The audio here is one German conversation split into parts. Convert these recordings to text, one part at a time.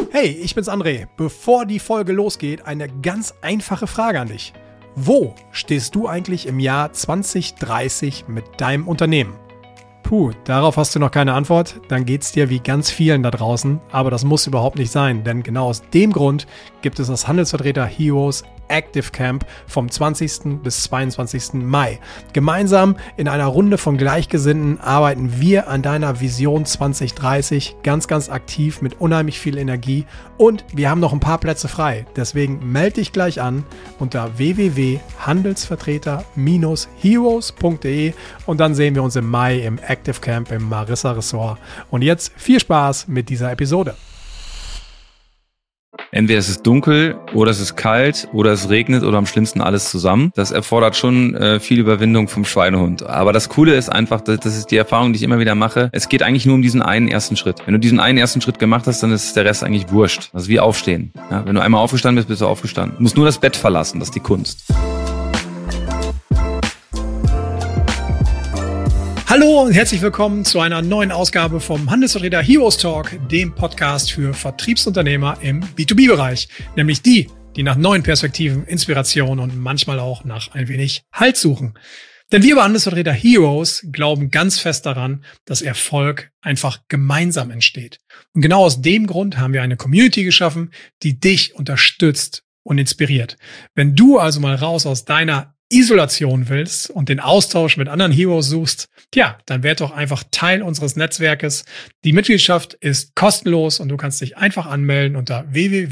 Hey, ich bin's André. Bevor die Folge losgeht, eine ganz einfache Frage an dich. Wo stehst du eigentlich im Jahr 2030 mit deinem Unternehmen? Puh, darauf hast du noch keine Antwort? Dann geht's dir wie ganz vielen da draußen, aber das muss überhaupt nicht sein, denn genau aus dem Grund gibt es das Handelsvertreter Heroes Active Camp vom 20. bis 22. Mai. Gemeinsam in einer Runde von Gleichgesinnten arbeiten wir an deiner Vision 2030 ganz aktiv mit unheimlich viel Energie und wir haben noch ein paar Plätze frei. Deswegen melde dich gleich an unter www.handelsvertreter-heroes.de und dann sehen wir uns im Mai im Active Camp im Marissa Resort. Und jetzt viel Spaß mit dieser Episode. Entweder es ist dunkel oder es ist kalt oder es regnet oder am schlimmsten alles zusammen. Das erfordert schon viel Überwindung vom Schweinehund. Aber das Coole ist einfach, das ist die Erfahrung, die ich immer wieder mache. Es geht eigentlich nur um diesen einen ersten Schritt. Wenn du diesen einen ersten Schritt gemacht hast, dann ist der Rest eigentlich wurscht. Das ist wie Aufstehen. Ja, wenn du einmal aufgestanden bist, bist du aufgestanden. Du musst nur das Bett verlassen, das ist die Kunst. Hallo und herzlich willkommen zu einer neuen Ausgabe vom Handelsvertreter Heroes Talk, dem Podcast für Vertriebsunternehmer im B2B-Bereich. Nämlich die nach neuen Perspektiven, Inspiration und manchmal auch nach ein wenig Halt suchen. Denn wir bei Handelsvertreter Heroes glauben ganz fest daran, dass Erfolg einfach gemeinsam entsteht. Und genau aus dem Grund haben wir eine Community geschaffen, die dich unterstützt und inspiriert. Wenn du also mal raus aus deiner Isolation willst und den Austausch mit anderen Heroes suchst, dann werd doch einfach Teil unseres Netzwerkes. Die Mitgliedschaft ist kostenlos und du kannst dich einfach anmelden unter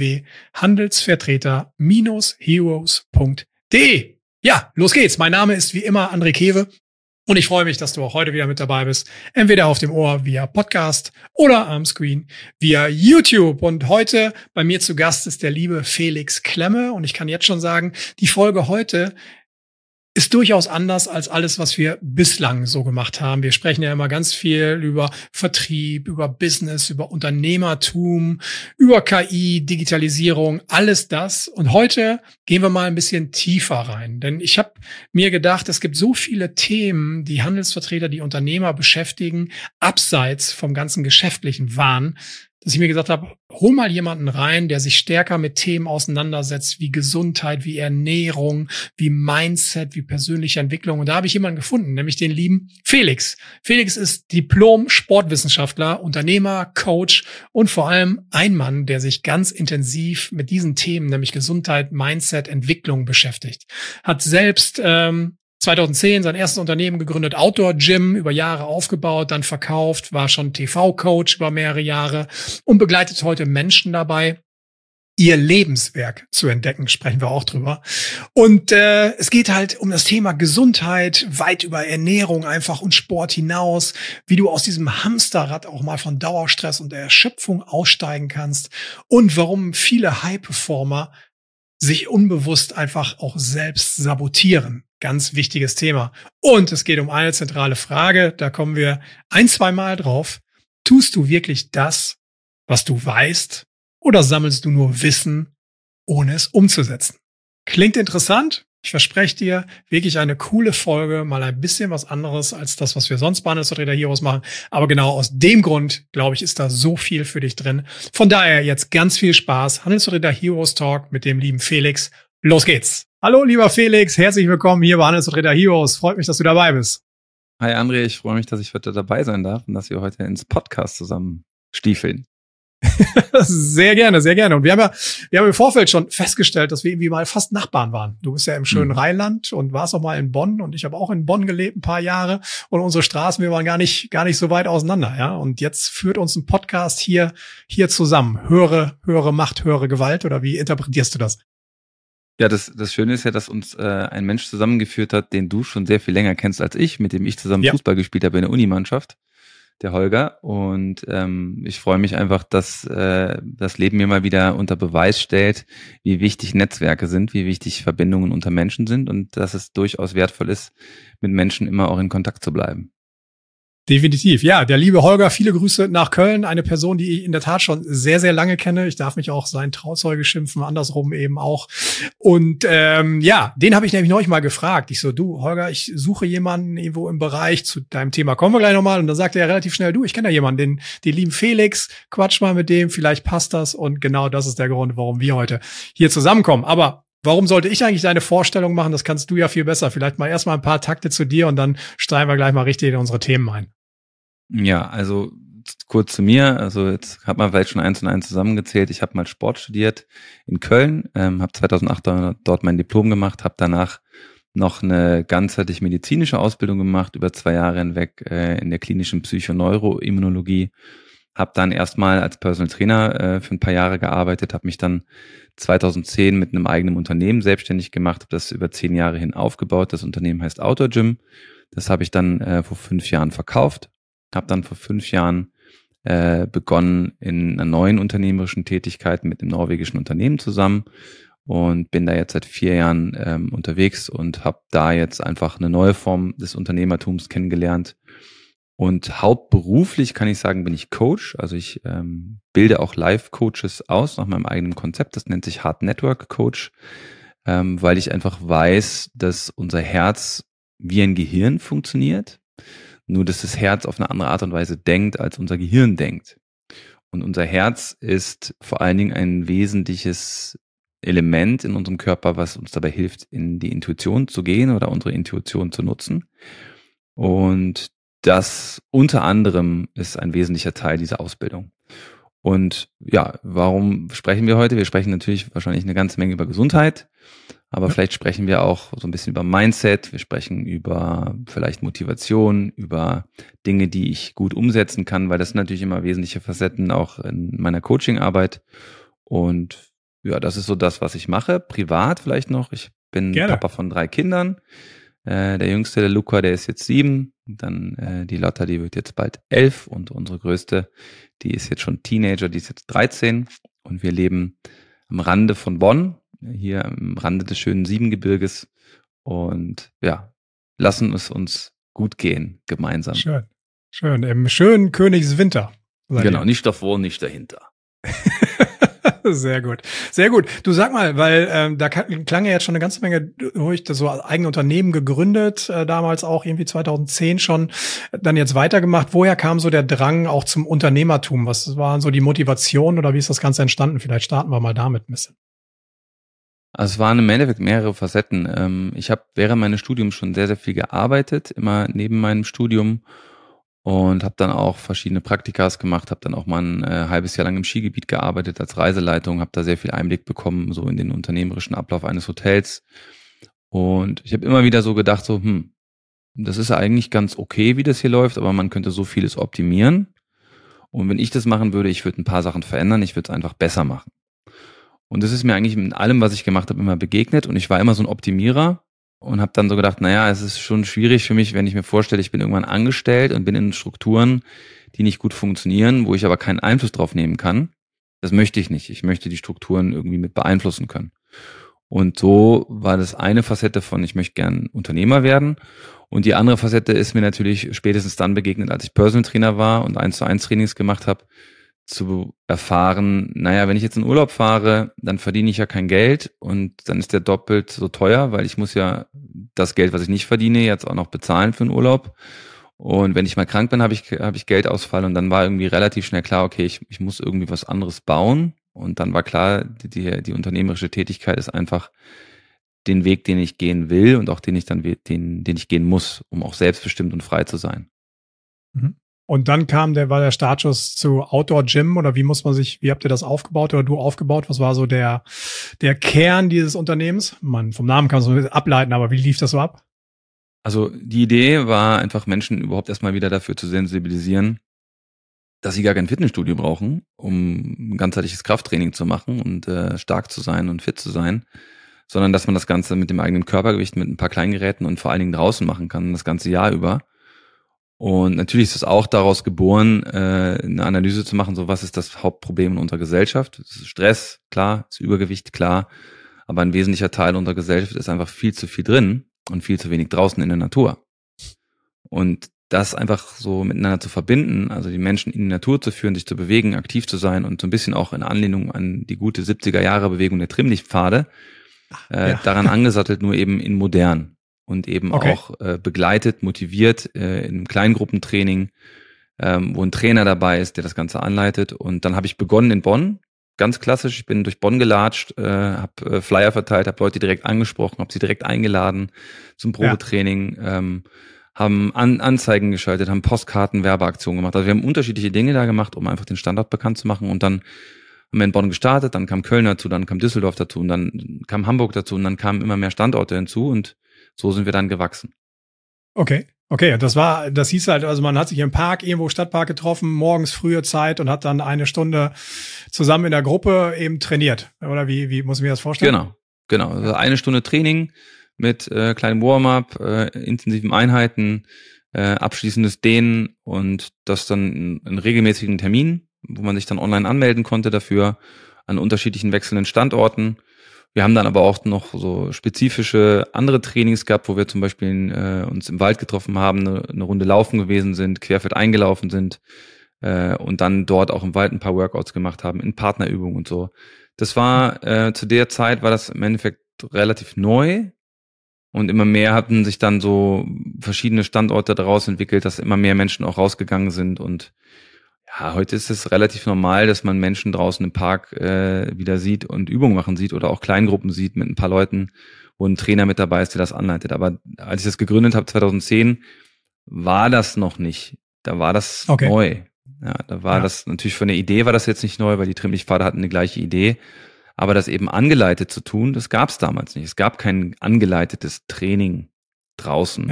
www.handelsvertreter-heroes.de. Ja, los geht's. Mein Name ist wie immer André Kewe und ich freue mich, dass du auch heute wieder mit dabei bist. Entweder auf dem Ohr via Podcast oder am Screen via YouTube. Und heute bei mir zu Gast ist der liebe Felix Klemme und ich kann jetzt schon sagen, die Folge heute ist durchaus anders als alles, was wir bislang so gemacht haben. Wir sprechen ja immer ganz viel über Vertrieb, über Business, über Unternehmertum, über KI, Digitalisierung, alles das. Und heute gehen wir mal ein bisschen tiefer rein. Denn ich habe mir gedacht, es gibt so viele Themen, die Handelsvertreter, die Unternehmer beschäftigen, abseits vom ganzen geschäftlichen Wahn, dass ich mir gesagt habe, hol mal jemanden rein, der sich stärker mit Themen auseinandersetzt, wie Gesundheit, wie Ernährung, wie Mindset, wie persönliche Entwicklung. Und da habe ich jemanden gefunden, nämlich den lieben Felix. Felix ist Diplom-Sportwissenschaftler, Unternehmer, Coach und vor allem ein Mann, der sich ganz intensiv mit diesen Themen, nämlich Gesundheit, Mindset, Entwicklung beschäftigt. Hat selbst 2010 sein erstes Unternehmen gegründet, Outdoor Gym, über Jahre aufgebaut, dann verkauft, war schon TV-Coach über mehrere Jahre und begleitet heute Menschen dabei, ihr Lebenswerk zu entdecken, sprechen wir auch drüber. Und es geht halt um das Thema Gesundheit, weit über Ernährung einfach und Sport hinaus, wie du aus diesem Hamsterrad auch mal von Dauerstress und der Erschöpfung aussteigen kannst und warum viele High-Performer sich unbewusst einfach auch selbst sabotieren. Ganz wichtiges Thema. Und es geht um eine zentrale Frage, da kommen wir 1-2 Mal drauf. Tust du wirklich das, was du weißt, oder sammelst du nur Wissen, ohne es umzusetzen? Klingt interessant? Ich verspreche dir wirklich eine coole Folge, mal ein bisschen was anderes als das, was wir sonst bei Handelsvertreter Heroes machen. Aber genau aus dem Grund, glaube ich, ist da so viel für dich drin. Von daher jetzt ganz viel Spaß. Handelsvertreter Heroes Talk mit dem lieben Felix. Los geht's. Hallo, lieber Felix. Herzlich willkommen hier bei Handelsvertreter Heroes. Freut mich, dass du dabei bist. Hi André, ich freue mich, dass ich heute dabei sein darf und dass wir heute ins Podcast zusammen stiefeln. Sehr gerne, sehr gerne. Und wir haben im Vorfeld schon festgestellt, dass wir irgendwie mal fast Nachbarn waren. Du bist ja im schönen Rheinland und warst auch mal in Bonn und ich habe auch in Bonn gelebt ein paar Jahre und unsere Straßen, wir waren gar nicht so weit auseinander, ja. Und jetzt führt uns ein Podcast hier zusammen. Höhere Macht, höhere Gewalt, oder wie interpretierst du das? Ja, das Schöne ist ja, dass uns ein Mensch zusammengeführt hat, den du schon sehr viel länger kennst als ich, mit dem ich zusammen Fußball gespielt habe in der Unimannschaft, der Holger. Und ich freue mich einfach, dass das Leben mir mal wieder unter Beweis stellt, wie wichtig Netzwerke sind, wie wichtig Verbindungen unter Menschen sind und dass es durchaus wertvoll ist, mit Menschen immer auch in Kontakt zu bleiben. Definitiv. Ja, der liebe Holger, viele Grüße nach Köln. Eine Person, die ich in der Tat schon sehr, sehr lange kenne. Ich darf mich auch sein Trauzeuge schimpfen, andersrum eben auch. Und ja, den habe ich nämlich neulich mal gefragt. Ich so, du, Holger, ich suche jemanden irgendwo im Bereich, zu deinem Thema kommen wir gleich nochmal. Und dann sagte er relativ schnell, du, ich kenne da jemanden, den lieben Felix, quatsch mal mit dem, vielleicht passt das. Und genau das ist der Grund, warum wir heute hier zusammenkommen. Aber warum sollte ich eigentlich deine Vorstellung machen? Das kannst du ja viel besser. Vielleicht mal erstmal ein paar Takte zu dir und dann steigen wir gleich mal richtig in unsere Themen ein. Ja, also kurz zu mir. Also jetzt hat man vielleicht schon eins und eins zusammengezählt. Ich habe mal Sport studiert in Köln, habe 2008 dort mein Diplom gemacht, habe danach noch eine ganzheitlich medizinische Ausbildung gemacht, über 2 Jahre hinweg in der klinischen Psychoneuroimmunologie. Habe dann erstmal als Personal Trainer für ein paar Jahre gearbeitet, habe mich dann 2010 mit einem eigenen Unternehmen selbstständig gemacht, habe das über 10 Jahre hin aufgebaut. Das Unternehmen heißt Outdoor Gym. Das habe ich dann vor 5 Jahren verkauft. Habe dann vor 5 Jahren begonnen in einer neuen unternehmerischen Tätigkeit mit einem norwegischen Unternehmen zusammen und bin da jetzt seit 4 Jahren unterwegs und habe da jetzt einfach eine neue Form des Unternehmertums kennengelernt. Und hauptberuflich kann ich sagen, bin ich Coach. Also ich bilde auch Live-Coaches aus nach meinem eigenen Konzept. Das nennt sich Heart Network Coach, weil ich einfach weiß, dass unser Herz wie ein Gehirn funktioniert. Nur, dass das Herz auf eine andere Art und Weise denkt, als unser Gehirn denkt. Und unser Herz ist vor allen Dingen ein wesentliches Element in unserem Körper, was uns dabei hilft, in die Intuition zu gehen oder unsere Intuition zu nutzen. Und das unter anderem ist ein wesentlicher Teil dieser Ausbildung. Und ja, warum sprechen wir heute? Wir sprechen natürlich wahrscheinlich eine ganze Menge über Gesundheit, aber vielleicht sprechen wir auch so ein bisschen über Mindset, wir sprechen über vielleicht Motivation, über Dinge, die ich gut umsetzen kann, weil das sind natürlich immer wesentliche Facetten auch in meiner Coachingarbeit. Und ja, das ist so das, was ich mache. Privat vielleicht noch. Ich bin Papa von 3 Kindern. Der Jüngste, der Luca, der ist jetzt 7. Dann die Lotta, die wird jetzt bald 11. Und unsere Größte, die ist jetzt schon Teenager, die ist jetzt 13. Und wir leben am Rande von Bonn, hier am Rande des schönen Siebengebirges. Und ja, lassen es uns gut gehen, gemeinsam. Schön, schön. Im schönen Königswinter. Genau, nicht davor, nicht dahinter. Sehr gut, sehr gut. Du sag mal, weil da klang ja jetzt schon eine ganze Menge durch, das so eigene Unternehmen gegründet, damals auch irgendwie 2010 schon, dann jetzt weitergemacht. Woher kam so der Drang auch zum Unternehmertum? Was waren so die Motivationen oder wie ist das Ganze entstanden? Vielleicht starten wir mal damit ein bisschen. Also es waren im Endeffekt mehrere Facetten. Ich habe während meines Studiums schon sehr, sehr viel gearbeitet, immer neben meinem Studium. Und habe dann auch verschiedene Praktikas gemacht, habe dann auch mal ein halbes Jahr lang im Skigebiet gearbeitet als Reiseleitung, habe da sehr viel Einblick bekommen, so in den unternehmerischen Ablauf eines Hotels. Und ich habe immer wieder so gedacht, so, das ist eigentlich ganz okay, wie das hier läuft, aber man könnte so vieles optimieren. Und wenn ich das machen würde, ich würde ein paar Sachen verändern, ich würde es einfach besser machen. Und das ist mir eigentlich in allem, was ich gemacht habe, immer begegnet. Und ich war immer so ein Optimierer. Und habe dann so gedacht, naja, es ist schon schwierig für mich, wenn ich mir vorstelle, ich bin irgendwann angestellt und bin in Strukturen, die nicht gut funktionieren, wo ich aber keinen Einfluss drauf nehmen kann. Das möchte ich nicht. Ich möchte die Strukturen irgendwie mit beeinflussen können. Und so war das eine Facette von, ich möchte gern Unternehmer werden. Und die andere Facette ist mir natürlich spätestens dann begegnet, als ich Personal Trainer war und 1:1 Trainings gemacht habe, zu erfahren, naja, wenn ich jetzt in Urlaub fahre, dann verdiene ich ja kein Geld und dann ist der doppelt so teuer, weil ich muss ja das Geld, was ich nicht verdiene, jetzt auch noch bezahlen für den Urlaub. Und wenn ich mal krank bin, habe ich Geldausfall und dann war irgendwie relativ schnell klar, okay, ich muss irgendwie was anderes bauen. Und dann war klar, die unternehmerische Tätigkeit ist einfach den Weg, den ich gehen will und auch den ich gehen muss, um auch selbstbestimmt und frei zu sein. Mhm. Und dann war der Startschuss zu Outdoor Gym oder wie habt ihr das aufgebaut oder du aufgebaut? Was war so der Kern dieses Unternehmens? Vom Namen kann man so ein bisschen ableiten, aber wie lief das so ab? Also die Idee war einfach, Menschen überhaupt erstmal wieder dafür zu sensibilisieren, dass sie gar kein Fitnessstudio brauchen, um ein ganzheitliches Krafttraining zu machen und stark zu sein und fit zu sein, sondern dass man das Ganze mit dem eigenen Körpergewicht, mit ein paar Kleingeräten und vor allen Dingen draußen machen kann, das ganze Jahr über. Und natürlich ist es auch daraus geboren, eine Analyse zu machen, so was ist das Hauptproblem in unserer Gesellschaft. Das ist Stress, klar, ist Übergewicht, klar, aber ein wesentlicher Teil unserer Gesellschaft ist einfach viel zu viel drin und viel zu wenig draußen in der Natur. Und das einfach so miteinander zu verbinden, also die Menschen in die Natur zu führen, sich zu bewegen, aktiv zu sein und so ein bisschen auch in Anlehnung an die gute 70er-Jahre-Bewegung der Trimmlichtpfade, daran angesattelt, nur eben in modern und eben auch begleitet, motiviert in einem Kleingruppentraining, wo ein Trainer dabei ist, der das Ganze anleitet. Und dann habe ich begonnen in Bonn, ganz klassisch. Ich bin durch Bonn gelatscht, habe Flyer verteilt, habe Leute direkt angesprochen, habe sie direkt eingeladen zum Probetraining, haben Anzeigen geschaltet, haben Postkarten, Werbeaktionen gemacht. Also wir haben unterschiedliche Dinge da gemacht, um einfach den Standort bekannt zu machen. Und dann haben wir in Bonn gestartet, dann kam Köln dazu, dann kam Düsseldorf dazu und dann kam Hamburg dazu und dann kamen immer mehr Standorte hinzu und so sind wir dann gewachsen. Okay, das hieß halt, also man hat sich im Park, irgendwo Stadtpark getroffen, morgens frühe Zeit und hat dann eine Stunde zusammen in der Gruppe eben trainiert. Oder wie muss ich mir das vorstellen? Genau. Also eine Stunde Training mit kleinem Warm-up, intensiven Einheiten, abschließendes Dehnen und das dann in regelmäßigen Terminen, wo man sich dann online anmelden konnte dafür, an unterschiedlichen wechselnden Standorten. Wir haben dann aber auch noch so spezifische andere Trainings gehabt, wo wir zum Beispiel uns im Wald getroffen haben, eine Runde laufen gewesen sind, querfeld eingelaufen sind und dann dort auch im Wald ein paar Workouts gemacht haben, in Partnerübungen und so. Das war, zu der Zeit war das im Endeffekt relativ neu und immer mehr hatten sich dann so verschiedene Standorte daraus entwickelt, dass immer mehr Menschen auch rausgegangen sind und ja, heute ist es relativ normal, dass man Menschen draußen im Park wieder sieht und Übungen machen sieht oder auch Kleingruppen sieht mit ein paar Leuten, wo ein Trainer mit dabei ist, der das anleitet. Aber als ich das gegründet habe, 2010, war das noch nicht. Da war das neu. Ja, da war das natürlich von der Idee war das jetzt nicht neu, weil die Trimmlichtpfade hatten eine gleiche Idee. Aber das eben angeleitet zu tun, das gab es damals nicht. Es gab kein angeleitetes Training draußen.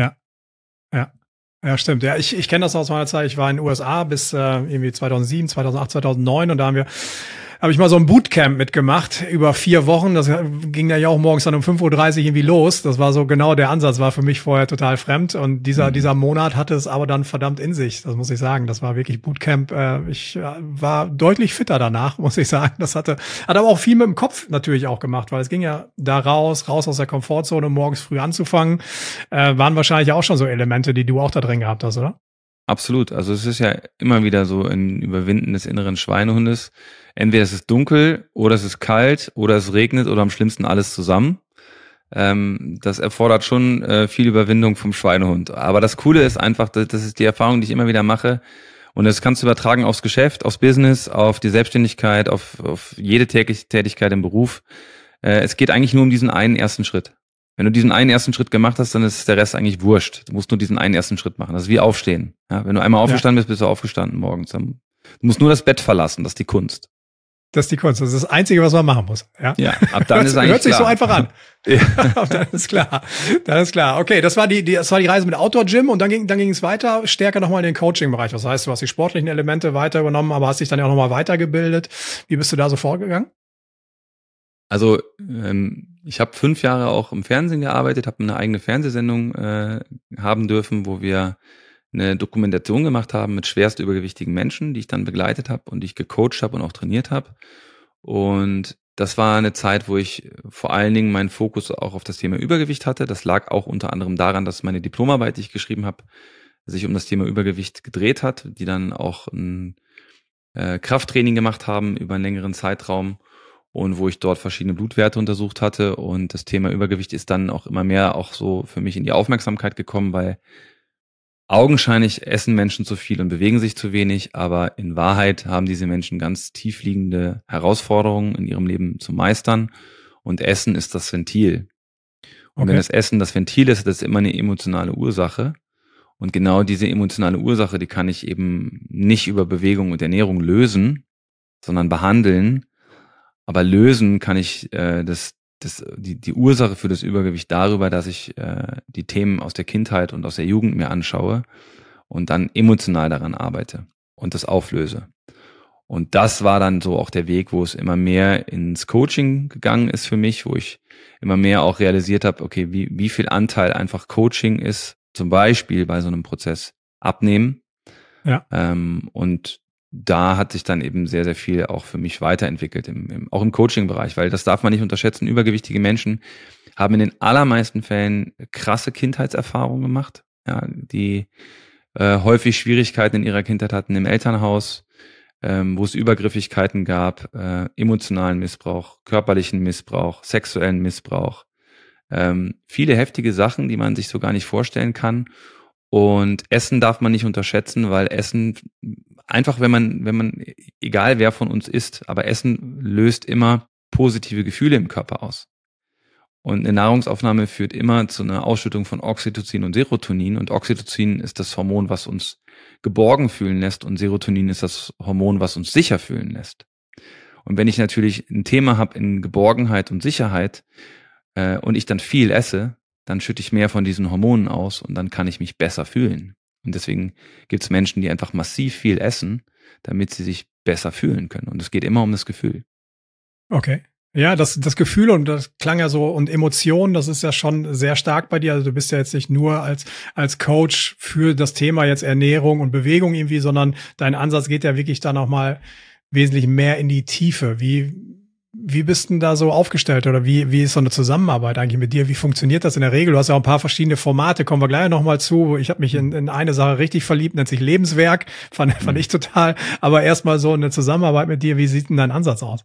Ja, stimmt. Ja, ich kenne das aus meiner Zeit. Ich war in den USA bis irgendwie 2007, 2008, 2009 und da habe ich mal so ein Bootcamp mitgemacht über 4 Wochen. Das ging ja auch morgens dann um 5:30 Uhr irgendwie los. Das war so genau der Ansatz, war für mich vorher total fremd. Und dieser Monat hatte es aber dann verdammt in sich. Das muss ich sagen. Das war wirklich Bootcamp. Ich war deutlich fitter danach, muss ich sagen. Das hat aber auch viel mit dem Kopf natürlich auch gemacht, weil es ging ja da raus aus der Komfortzone, morgens früh anzufangen. Waren wahrscheinlich auch schon so Elemente, die du auch da drin gehabt hast, oder? Absolut. Also es ist ja immer wieder so ein Überwinden des inneren Schweinehundes. Entweder es ist dunkel oder es ist kalt oder es regnet oder am schlimmsten alles zusammen. Das erfordert schon viel Überwindung vom Schweinehund. Aber das Coole ist einfach, das ist die Erfahrung, die ich immer wieder mache. Und das kannst du übertragen aufs Geschäft, aufs Business, auf die Selbstständigkeit, auf jede Tätigkeit im Beruf. Es geht eigentlich nur um diesen einen ersten Schritt. Wenn du diesen einen ersten Schritt gemacht hast, dann ist der Rest eigentlich wurscht. Du musst nur diesen einen ersten Schritt machen. Das ist wie Aufstehen. Ja, wenn du einmal aufgestanden bist, bist du aufgestanden morgens. Du musst nur das Bett verlassen. Das ist die Kunst. Das ist die Kunst. Das ist das Einzige, was man machen muss. Ja, ab dann ist eigentlich hört sich klar. So einfach an. Ja. Dann ist klar. Okay, das war die Reise mit Outdoor Gym und dann ging es weiter, stärker nochmal in den Coaching-Bereich. Das heißt, du hast die sportlichen Elemente weiter übernommen, aber hast dich dann ja auch nochmal weitergebildet. Wie bist du da so vorgegangen? Also ich habe 5 Jahre auch im Fernsehen gearbeitet, habe eine eigene Fernsehsendung haben dürfen, wo wir eine Dokumentation gemacht haben mit schwerst übergewichtigen Menschen, die ich dann begleitet habe und die ich gecoacht habe und auch trainiert habe. Und das war eine Zeit, wo ich vor allen Dingen meinen Fokus auch auf das Thema Übergewicht hatte. Das lag auch unter anderem daran, dass meine Diplomarbeit, die ich geschrieben habe, sich um das Thema Übergewicht gedreht hat, die dann auch ein Krafttraining gemacht haben über einen längeren Zeitraum. Und wo ich dort verschiedene Blutwerte untersucht hatte. Und das Thema Übergewicht ist dann auch immer mehr auch so für mich in die Aufmerksamkeit gekommen, weil augenscheinlich essen Menschen zu viel und bewegen sich zu wenig, aber in Wahrheit haben diese Menschen ganz tiefliegende Herausforderungen in ihrem Leben zu meistern. Und Essen ist das Ventil. Und wenn das Essen das Ventil ist, das ist immer eine emotionale Ursache. Und genau diese emotionale Ursache, die kann ich eben nicht über Bewegung und Ernährung lösen, sondern behandeln. Aber lösen kann ich die Ursache für das Übergewicht darüber, dass ich die Themen aus der Kindheit und aus der Jugend mir anschaue und dann emotional daran arbeite und das auflöse. Und das war dann so auch der Weg, wo es immer mehr ins Coaching gegangen ist für mich, wo ich immer mehr auch realisiert habe, okay, wie viel Anteil einfach Coaching ist, zum Beispiel bei so einem Prozess abnehmen. Ja. Und da hat sich dann eben sehr, sehr viel auch für mich weiterentwickelt, auch im Coaching-Bereich, weil das darf man nicht unterschätzen. Übergewichtige Menschen haben in den allermeisten Fällen krasse Kindheitserfahrungen gemacht, ja, die häufig Schwierigkeiten in ihrer Kindheit hatten im Elternhaus, wo es Übergriffigkeiten gab, emotionalen Missbrauch, körperlichen Missbrauch, sexuellen Missbrauch. Viele heftige Sachen, die man sich so gar nicht vorstellen kann. Und Essen darf man nicht unterschätzen, weil Essen einfach, wenn man, egal wer von uns isst, aber Essen löst immer positive Gefühle im Körper aus. Und eine Nahrungsaufnahme führt immer zu einer Ausschüttung von Oxytocin und Serotonin. Und Oxytocin ist das Hormon, was uns geborgen fühlen lässt. Und Serotonin ist das Hormon, was uns sicher fühlen lässt. Und wenn ich natürlich ein Thema habe in Geborgenheit und Sicherheit und ich dann viel esse, dann schütte ich mehr von diesen Hormonen aus und dann kann ich mich besser fühlen. Und deswegen gibt es Menschen, die einfach massiv viel essen, damit sie sich besser fühlen können. Und es geht immer um das Gefühl. Okay. Ja, das Gefühl und das klang ja so und Emotionen, das ist ja schon sehr stark bei dir. Also du bist ja jetzt nicht nur als Coach für das Thema jetzt Ernährung und Bewegung irgendwie, sondern dein Ansatz geht ja wirklich dann auch mal wesentlich mehr in die Tiefe. Wie bist denn da so aufgestellt oder wie ist so eine Zusammenarbeit eigentlich mit dir? Wie funktioniert das in der Regel? Du hast ja auch ein paar verschiedene Formate, kommen wir gleich nochmal zu. Ich habe mich in eine Sache richtig verliebt, nennt sich Lebenswerk, fand ich total. Aber erstmal so eine Zusammenarbeit mit dir, wie sieht denn dein Ansatz aus?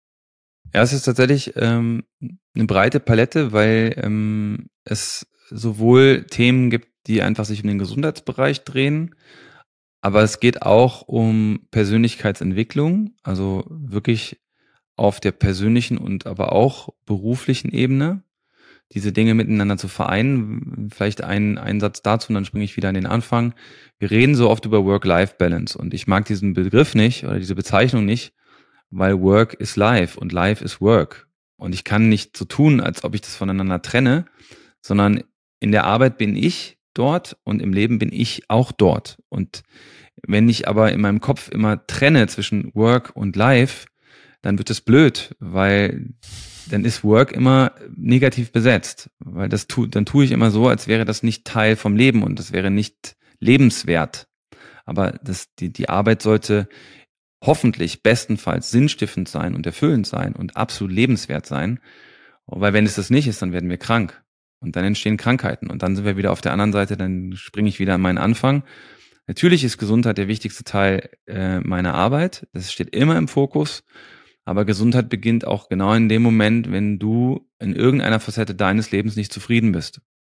Ja, es ist tatsächlich eine breite Palette, weil es sowohl Themen gibt, die einfach sich um den Gesundheitsbereich drehen, aber es geht auch um Persönlichkeitsentwicklung, also wirklich auf der persönlichen und aber auch beruflichen Ebene, diese Dinge miteinander zu vereinen. Vielleicht ein Satz dazu und dann springe ich wieder an den Anfang. Wir reden so oft über Work-Life-Balance und ich mag diesen Begriff nicht oder diese Bezeichnung nicht, weil Work is Life und Life is Work. Und ich kann nicht so tun, als ob ich das voneinander trenne, sondern in der Arbeit bin ich dort und im Leben bin ich auch dort. Und wenn ich aber in meinem Kopf immer trenne zwischen Work und Life, dann wird es blöd, weil dann ist Work immer negativ besetzt. Weil dann tue ich immer so, als wäre das nicht Teil vom Leben und das wäre nicht lebenswert. Aber die Arbeit sollte hoffentlich bestenfalls sinnstiftend sein und erfüllend sein und absolut lebenswert sein. Weil wenn es das nicht ist, dann werden wir krank. Und dann entstehen Krankheiten. Und dann sind wir wieder auf der anderen Seite, dann springe ich wieder an meinen Anfang. Natürlich ist Gesundheit der wichtigste Teil meiner Arbeit. Das steht immer im Fokus. Aber Gesundheit beginnt auch genau in dem Moment, wenn du in irgendeiner Facette deines Lebens nicht zufrieden bist.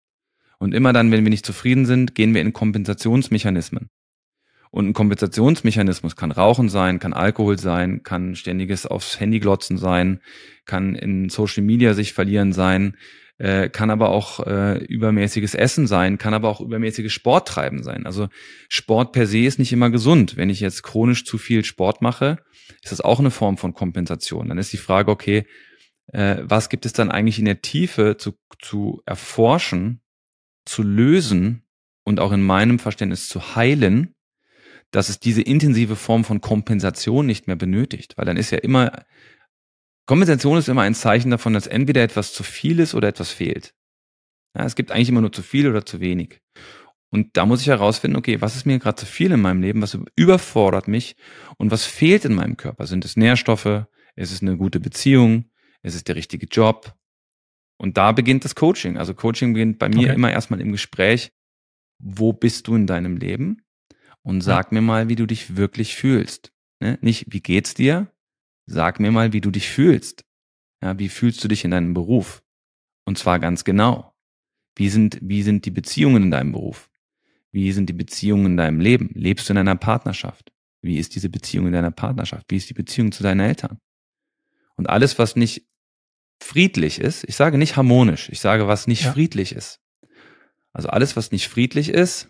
Und immer dann, wenn wir nicht zufrieden sind, gehen wir in Kompensationsmechanismen. Und ein Kompensationsmechanismus kann Rauchen sein, kann Alkohol sein, kann ständiges aufs Handy glotzen sein, kann in Social Media sich verlieren sein, kann aber auch übermäßiges Essen sein, kann aber auch übermäßiges Sport treiben sein. Also Sport per se ist nicht immer gesund. Wenn ich jetzt chronisch zu viel Sport mache, ist das auch eine Form von Kompensation. Dann ist die Frage, okay, was gibt es dann eigentlich in der Tiefe zu erforschen, zu lösen und auch in meinem Verständnis zu heilen, dass es diese intensive Form von Kompensation nicht mehr benötigt. Weil dann ist ja immer, Kompensation ist immer ein Zeichen davon, dass entweder etwas zu viel ist oder etwas fehlt. Ja, es gibt eigentlich immer nur zu viel oder zu wenig. Und da muss ich herausfinden, okay, was ist mir gerade zu viel in meinem Leben, was überfordert mich und was fehlt in meinem Körper? Sind es Nährstoffe? Ist es eine gute Beziehung? Ist es der richtige Job? Und da beginnt das Coaching. Also Coaching beginnt bei mir immer erstmal im Gespräch. Wo bist du in deinem Leben? Und sag mir mal, wie du dich wirklich fühlst. Ne? Nicht, wie geht's dir? Sag mir mal, wie du dich fühlst. Ja, wie fühlst du dich in deinem Beruf? Und zwar ganz genau. Wie sind die Beziehungen in deinem Beruf? Wie sind die Beziehungen in deinem Leben? Lebst du in einer Partnerschaft? Wie ist diese Beziehung in deiner Partnerschaft? Wie ist die Beziehung zu deinen Eltern? Und alles, was nicht friedlich ist, ich sage nicht harmonisch, ich sage, was nicht friedlich ist. Also alles, was nicht friedlich ist,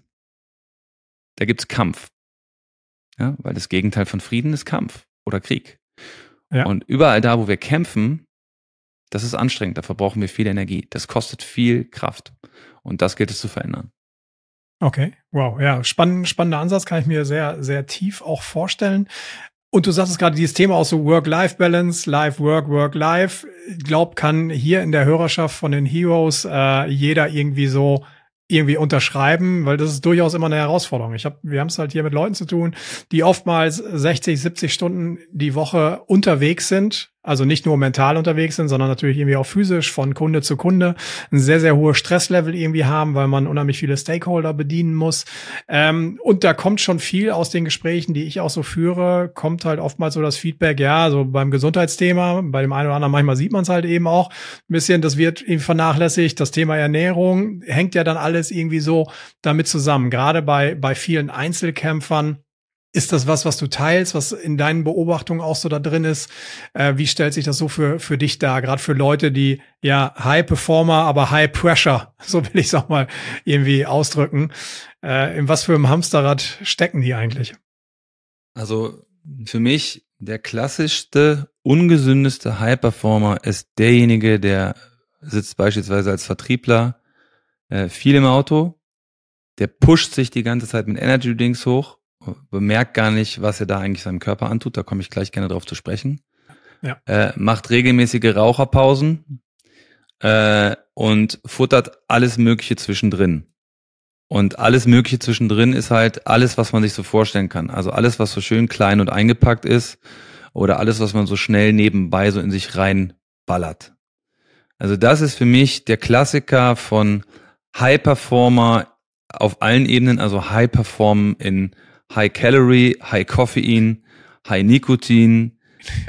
da gibt's Kampf. Ja, weil das Gegenteil von Frieden ist Kampf oder Krieg. Ja. Und überall da, wo wir kämpfen, das ist anstrengend, da verbrauchen wir viel Energie. Das kostet viel Kraft. Und das gilt es zu verändern. Okay, wow, ja, spannender Ansatz, kann ich mir sehr, sehr tief auch vorstellen. Und du sagtest gerade dieses Thema auch so Work-Life-Balance, Life-Work, Work-Life. Ich glaube, kann hier in der Hörerschaft von den Heroes jeder irgendwie unterschreiben, weil das ist durchaus immer eine Herausforderung. Wir haben es halt hier mit Leuten zu tun, die oftmals 60, 70 Stunden die Woche unterwegs sind, also nicht nur mental unterwegs sind, sondern natürlich irgendwie auch physisch von Kunde zu Kunde ein sehr, sehr hohes Stresslevel irgendwie haben, weil man unheimlich viele Stakeholder bedienen muss. Und da kommt schon viel aus den Gesprächen, die ich auch so führe, kommt halt oftmals so das Feedback, ja, so beim Gesundheitsthema, bei dem einen oder anderen manchmal sieht man es halt eben auch ein bisschen, das wird eben vernachlässigt. Das Thema Ernährung hängt ja dann alles irgendwie so damit zusammen. Gerade bei vielen Einzelkämpfern. Ist das was du teilst, was in deinen Beobachtungen auch so da drin ist? Wie stellt sich das so für dich dar? Gerade für Leute, die ja High Performer, aber High Pressure, so will ich es auch mal irgendwie ausdrücken. In was für einem Hamsterrad stecken die eigentlich? Also für mich der klassischste, ungesündeste High Performer ist derjenige, der sitzt beispielsweise als Vertriebler viel im Auto, der pusht sich die ganze Zeit mit Energy Drinks hoch, bemerkt gar nicht, was er da eigentlich seinem Körper antut, da komme ich gleich gerne drauf zu sprechen. Ja. Macht regelmäßige Raucherpausen und futtert alles Mögliche zwischendrin. Und alles Mögliche zwischendrin ist halt alles, was man sich so vorstellen kann. Also alles, was so schön klein und eingepackt ist oder alles, was man so schnell nebenbei so in sich reinballert. Also das ist für mich der Klassiker von High Performer auf allen Ebenen, also High Perform in High Calorie, High Koffein, High Nikotin,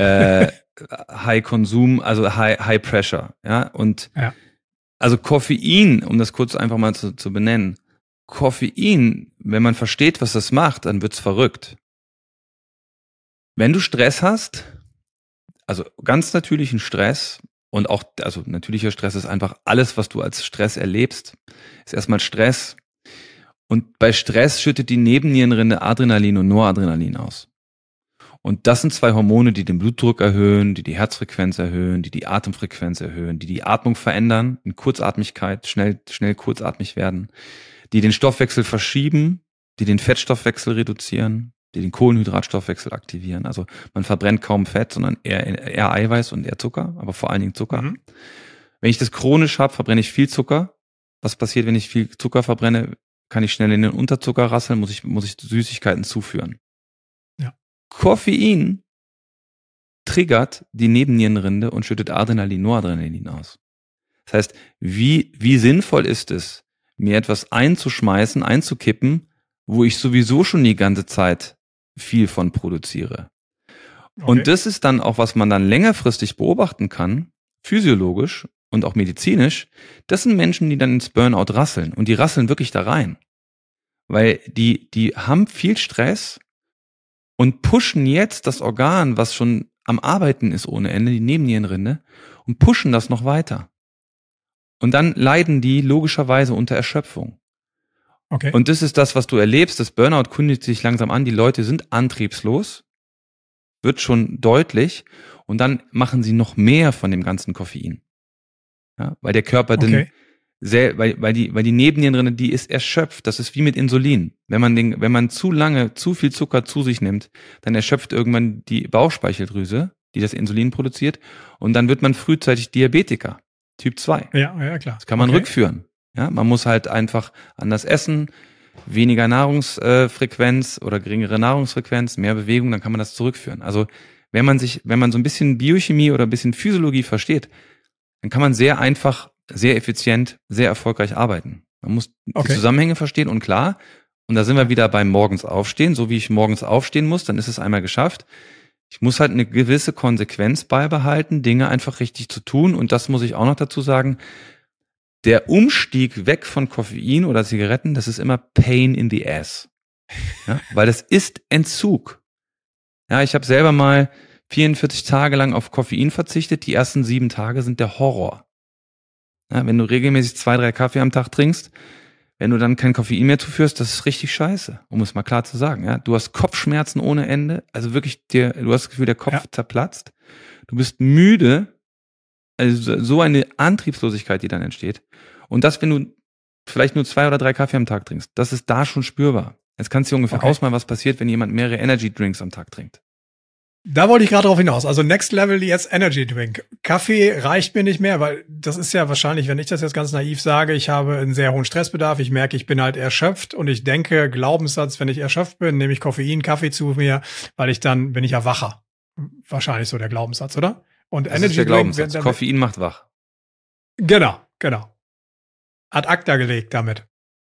High Konsum, also High Pressure, ja. Und also Koffein, um das kurz einfach mal zu benennen, Koffein, wenn man versteht, was das macht, dann wird's verrückt. Wenn du Stress hast, also ganz natürlichen Stress und auch, also natürlicher Stress ist einfach alles, was du als Stress erlebst, ist erstmal Stress. Und bei Stress schüttet die Nebennierenrinde Adrenalin und Noradrenalin aus. Und das sind zwei Hormone, die den Blutdruck erhöhen, die die Herzfrequenz erhöhen, die die Atemfrequenz erhöhen, die die Atmung verändern, in Kurzatmigkeit, schnell kurzatmig werden, die den Stoffwechsel verschieben, die den Fettstoffwechsel reduzieren, die den Kohlenhydratstoffwechsel aktivieren. Also man verbrennt kaum Fett, sondern eher Eiweiß und eher Zucker, aber vor allen Dingen Zucker. Mhm. Wenn ich das chronisch habe, verbrenne ich viel Zucker. Was passiert, wenn ich viel Zucker verbrenne? Kann ich schnell in den Unterzucker rasseln, muss ich Süßigkeiten zuführen. Ja. Koffein triggert die Nebennierenrinde und schüttet Adrenalin, Noradrenalin aus. Das heißt, wie sinnvoll ist es, mir etwas einzuschmeißen, einzukippen, wo ich sowieso schon die ganze Zeit viel von produziere. Okay. Und das ist dann auch, was man dann längerfristig beobachten kann, physiologisch und auch medizinisch. Das sind Menschen, die dann ins Burnout rasseln und die rasseln wirklich da rein. Weil die haben viel Stress und pushen jetzt das Organ, was schon am Arbeiten ist ohne Ende, die Nebennierenrinde, und pushen das noch weiter. Und dann leiden die logischerweise unter Erschöpfung. Okay. Und das ist das, was du erlebst. Das Burnout kündigt sich langsam an. Die Leute sind antriebslos, wird schon deutlich. Und dann machen sie noch mehr von dem ganzen Koffein. Ja, weil der Körper dann weil die Nebennierenrinde, die ist erschöpft. Das ist wie mit Insulin. Wenn man zu lange zu viel Zucker zu sich nimmt, dann erschöpft irgendwann die Bauchspeicheldrüse, die das Insulin produziert. Und dann wird man frühzeitig Diabetiker. Typ 2. Ja, klar. Das kann man rückführen. Ja, man muss halt einfach anders essen, weniger Nahrungsfrequenz oder geringere Nahrungsfrequenz, mehr Bewegung, dann kann man das zurückführen. Also wenn man so ein bisschen Biochemie oder ein bisschen Physiologie versteht, dann kann man sehr einfach, sehr effizient, sehr erfolgreich arbeiten. Man muss die Zusammenhänge verstehen und klar, und da sind wir wieder beim morgens aufstehen, so wie ich morgens aufstehen muss, dann ist es einmal geschafft. Ich muss halt eine gewisse Konsequenz beibehalten, Dinge einfach richtig zu tun. Und das muss ich auch noch dazu sagen. Der Umstieg weg von Koffein oder Zigaretten, das ist immer Pain in the ass. Ja, weil das ist Entzug. Ja, ich habe selber mal 44 Tage lang auf Koffein verzichtet. Die ersten 7 Tage sind der Horror. Ja, wenn du regelmäßig 2-3 Kaffee am Tag trinkst, wenn du dann kein Koffein mehr zuführst, das ist richtig scheiße, um es mal klar zu sagen. Ja, du hast Kopfschmerzen ohne Ende, also wirklich du hast das Gefühl, der Kopf zerplatzt. Du bist müde, also so eine Antriebslosigkeit, die dann entsteht. Und das, wenn du vielleicht nur 2 oder 3 Kaffee am Tag trinkst, das ist da schon spürbar. Jetzt kannst du dir ungefähr ausmalen, was passiert, wenn jemand mehrere Energy Drinks am Tag trinkt. Da wollte ich gerade drauf hinaus. Also Next Level jetzt Energy Drink. Kaffee reicht mir nicht mehr, weil das ist ja wahrscheinlich, wenn ich das jetzt ganz naiv sage, ich habe einen sehr hohen Stressbedarf. Ich merke, ich bin halt erschöpft und ich denke, Glaubenssatz, wenn ich erschöpft bin, nehme ich Koffein, Kaffee zu mir, weil ich dann bin ich ja wacher. Wahrscheinlich so der Glaubenssatz, oder? Und Das Energy ist der Drink Glaubenssatz. damit, Koffein macht wach. genau. Ad acta gelegt damit.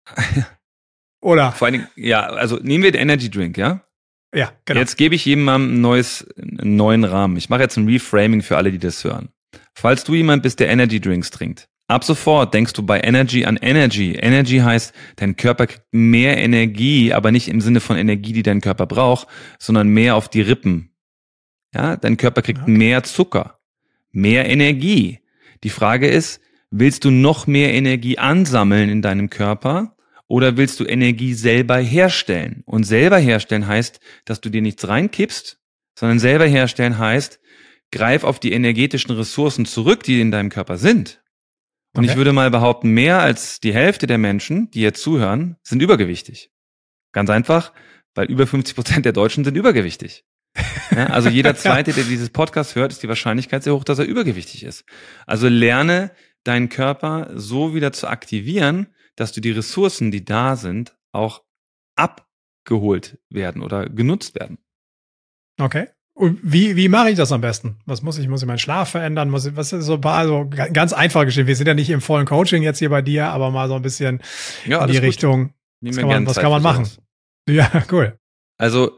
Oder? Vor allen Dingen, ja, also nehmen wir den Energy Drink, ja? Ja, genau. Jetzt gebe ich jemandem einen neuen Rahmen. Ich mache jetzt ein Reframing für alle, die das hören. Falls du jemand bist, der Energy Drinks trinkt, ab sofort denkst du bei Energy an Energy. Energy heißt, dein Körper kriegt mehr Energie, aber nicht im Sinne von Energie, die dein Körper braucht, sondern mehr auf die Rippen. Ja, dein Körper kriegt mehr Zucker, mehr Energie. Die Frage ist, willst du noch mehr Energie ansammeln in deinem Körper oder willst du Energie selber herstellen? Und selber herstellen heißt, dass du dir nichts reinkippst, sondern selber herstellen heißt, greif auf die energetischen Ressourcen zurück, die in deinem Körper sind. Und ich würde mal behaupten, mehr als die Hälfte der Menschen, die jetzt zuhören, sind übergewichtig. Ganz einfach, weil über 50% der Deutschen sind übergewichtig. Ja, also jeder Zweite, der dieses Podcast hört, ist die Wahrscheinlichkeit sehr hoch, dass er übergewichtig ist. Also lerne deinen Körper so wieder zu aktivieren, dass du die Ressourcen, die da sind, auch abgeholt werden oder genutzt werden. Okay. Und wie mache ich das am besten? Muss ich meinen Schlaf verändern? Was ist so ein paar, also ganz einfach geschehen. Wir sind ja nicht im vollen Coaching jetzt hier bei dir, aber mal so ein bisschen in die Richtung. Was kann man machen? Ja, cool. Also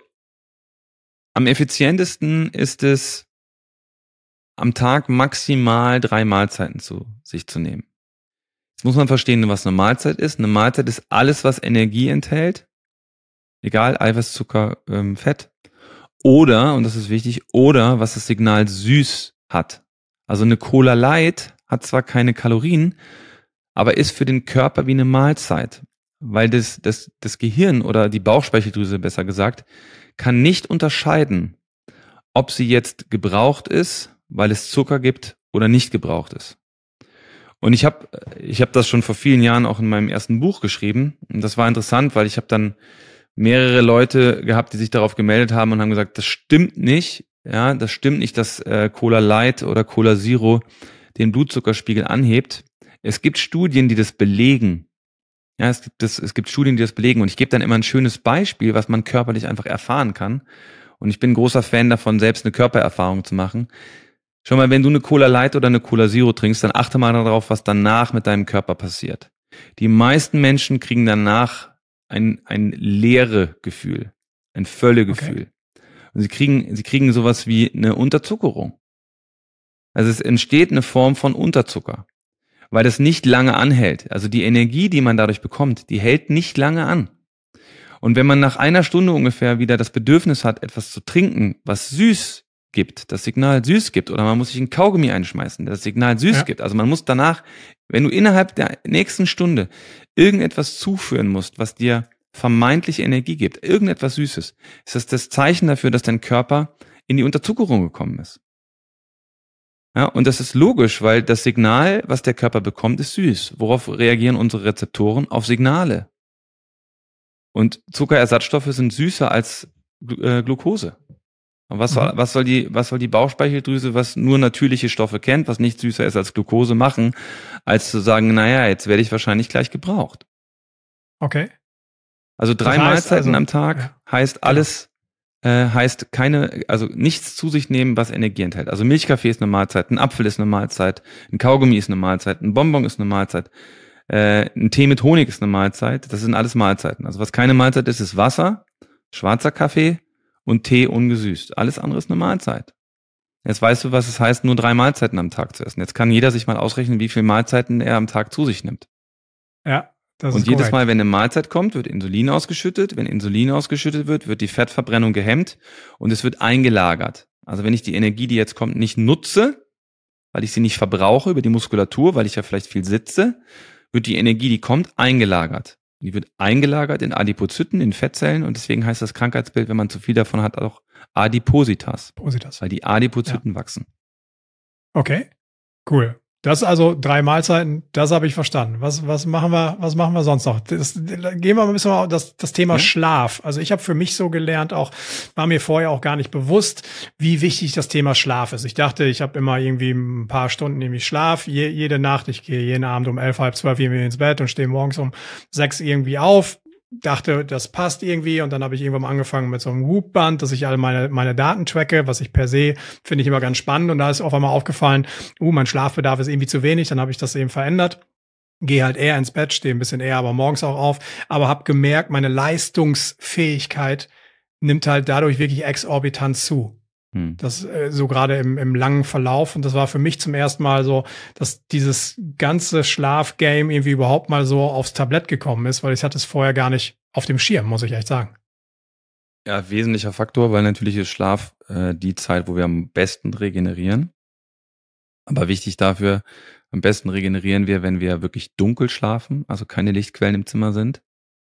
am effizientesten ist es, am Tag maximal 3 Mahlzeiten zu sich zu nehmen. Jetzt muss man verstehen, was eine Mahlzeit ist. Eine Mahlzeit ist alles, was Energie enthält. Egal, Eiweiß, Zucker, Fett. Oder, und das ist wichtig, oder was das Signal süß hat. Also eine Cola Light hat zwar keine Kalorien, aber ist für den Körper wie eine Mahlzeit. Weil das Gehirn oder die Bauchspeicheldrüse, besser gesagt, kann nicht unterscheiden, ob sie jetzt gebraucht ist, weil es Zucker gibt oder nicht gebraucht ist. Und ich hab das schon vor vielen Jahren auch in meinem ersten Buch geschrieben. Und das war interessant, weil ich habe dann mehrere Leute gehabt, die sich darauf gemeldet haben und haben gesagt, das stimmt nicht. Ja, das stimmt nicht, dass Cola Light oder Cola Zero den Blutzuckerspiegel anhebt. Es gibt Studien, die das belegen. Ja, es gibt Studien, die das belegen. Und ich gebe dann immer ein schönes Beispiel, was man körperlich einfach erfahren kann. Und ich bin ein großer Fan davon, selbst eine Körpererfahrung zu machen. Schau mal, wenn du eine Cola Light oder eine Cola Zero trinkst, dann achte mal darauf, was danach mit deinem Körper passiert. Die meisten Menschen kriegen danach ein leere Gefühl, ein Völlegefühl. Okay. Und sie kriegen sowas wie eine Unterzuckerung. Also es entsteht eine Form von Unterzucker, weil das nicht lange anhält. Also die Energie, die man dadurch bekommt, die hält nicht lange an. Und wenn man nach einer Stunde ungefähr wieder das Bedürfnis hat, etwas zu trinken, was süß gibt, das Signal süß gibt, oder man muss sich ein Kaugummi einschmeißen, das Signal süß gibt. Also man muss danach, wenn du innerhalb der nächsten Stunde irgendetwas zuführen musst, was dir vermeintlich Energie gibt, irgendetwas Süßes, ist das Zeichen dafür, dass dein Körper in die Unterzuckerung gekommen ist. Ja, und das ist logisch, weil das Signal, was der Körper bekommt, ist süß. Worauf reagieren unsere Rezeptoren? Auf Signale. Und Zuckerersatzstoffe sind süßer als Glucose. Und was soll die Bauchspeicheldrüse, was nur natürliche Stoffe kennt, was nicht süßer ist als Glucose, machen, als zu sagen, naja, jetzt werde ich wahrscheinlich gleich gebraucht. Okay. Also 3 Mahlzeiten am Tag heißt alles, heißt nichts zu sich nehmen, was Energie enthält. Also Milchkaffee ist eine Mahlzeit, ein Apfel ist eine Mahlzeit, ein Kaugummi ist eine Mahlzeit, ein Bonbon ist eine Mahlzeit, ein Tee mit Honig ist eine Mahlzeit. Das sind alles Mahlzeiten. Also was keine Mahlzeit ist, ist Wasser, schwarzer Kaffee und Tee ungesüßt. Alles andere ist eine Mahlzeit. Jetzt weißt du, was es heißt, nur 3 Mahlzeiten am Tag zu essen. Jetzt kann jeder sich mal ausrechnen, wie viele Mahlzeiten er am Tag zu sich nimmt. Ja, das ist und jedes Mal, wenn eine Mahlzeit kommt, wird Insulin ausgeschüttet. Wenn Insulin ausgeschüttet wird, wird die Fettverbrennung gehemmt und es wird eingelagert. Also wenn ich die Energie, die jetzt kommt, nicht nutze, weil ich sie nicht verbrauche über die Muskulatur, weil ich ja vielleicht viel sitze, wird die Energie, die kommt, eingelagert. Die wird eingelagert in Adipozyten, in Fettzellen und deswegen heißt das Krankheitsbild, wenn man zu viel davon hat, auch Adipositas. Weil die Adipozyten wachsen. Okay, cool. Das also 3 Mahlzeiten, das habe ich verstanden. Was machen wir sonst noch? Gehen wir mal ein bisschen auf das Thema Schlaf. Also ich habe für mich so gelernt, war mir vorher auch gar nicht bewusst, wie wichtig das Thema Schlaf ist. Ich dachte, ich habe immer irgendwie ein paar Stunden nämlich Schlaf, jede Nacht. Ich gehe jeden Abend um 11, halb 12 irgendwie ins Bett und stehe morgens um 6 irgendwie auf. dachte, das passt irgendwie und dann habe ich irgendwann mal angefangen mit so einem Whoop-Band, dass ich alle meine Daten tracke, was ich per se finde ich immer ganz spannend und da ist auf einmal aufgefallen, mein Schlafbedarf ist irgendwie zu wenig, dann habe ich das eben verändert. Gehe halt eher ins Bett, stehe ein bisschen eher, aber morgens auch auf, aber habe gemerkt, meine Leistungsfähigkeit nimmt halt dadurch wirklich exorbitant zu. Das so gerade im langen Verlauf und das war für mich zum ersten Mal so, dass dieses ganze Schlafgame irgendwie überhaupt mal so aufs Tablett gekommen ist, weil ich hatte es vorher gar nicht auf dem Schirm, muss ich echt sagen. Ja, wesentlicher Faktor, weil natürlich ist Schlaf die Zeit, wo wir am besten regenerieren. Aber wichtig dafür, am besten regenerieren wir, wenn wir wirklich dunkel schlafen, also keine Lichtquellen im Zimmer sind.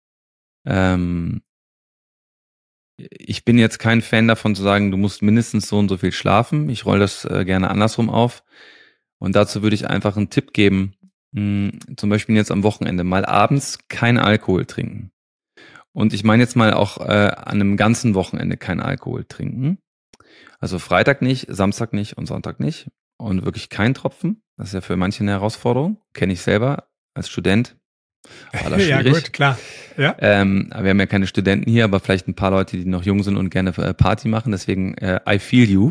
Ich bin jetzt kein Fan davon zu sagen, du musst mindestens so und so viel schlafen. Ich rolle das gerne andersrum auf. Und dazu würde ich einfach einen Tipp geben, zum Beispiel jetzt am Wochenende mal abends kein Alkohol trinken. Und ich meine jetzt mal auch an einem ganzen Wochenende kein Alkohol trinken. Also Freitag nicht, Samstag nicht und Sonntag nicht. Und wirklich kein Tropfen. Das ist ja für manche eine Herausforderung. Kenne ich selber als Student. Ja, gut, klar. Ja. Aber wir haben ja keine Studenten hier, aber vielleicht ein paar Leute, die noch jung sind und gerne Party machen. Deswegen, I feel you.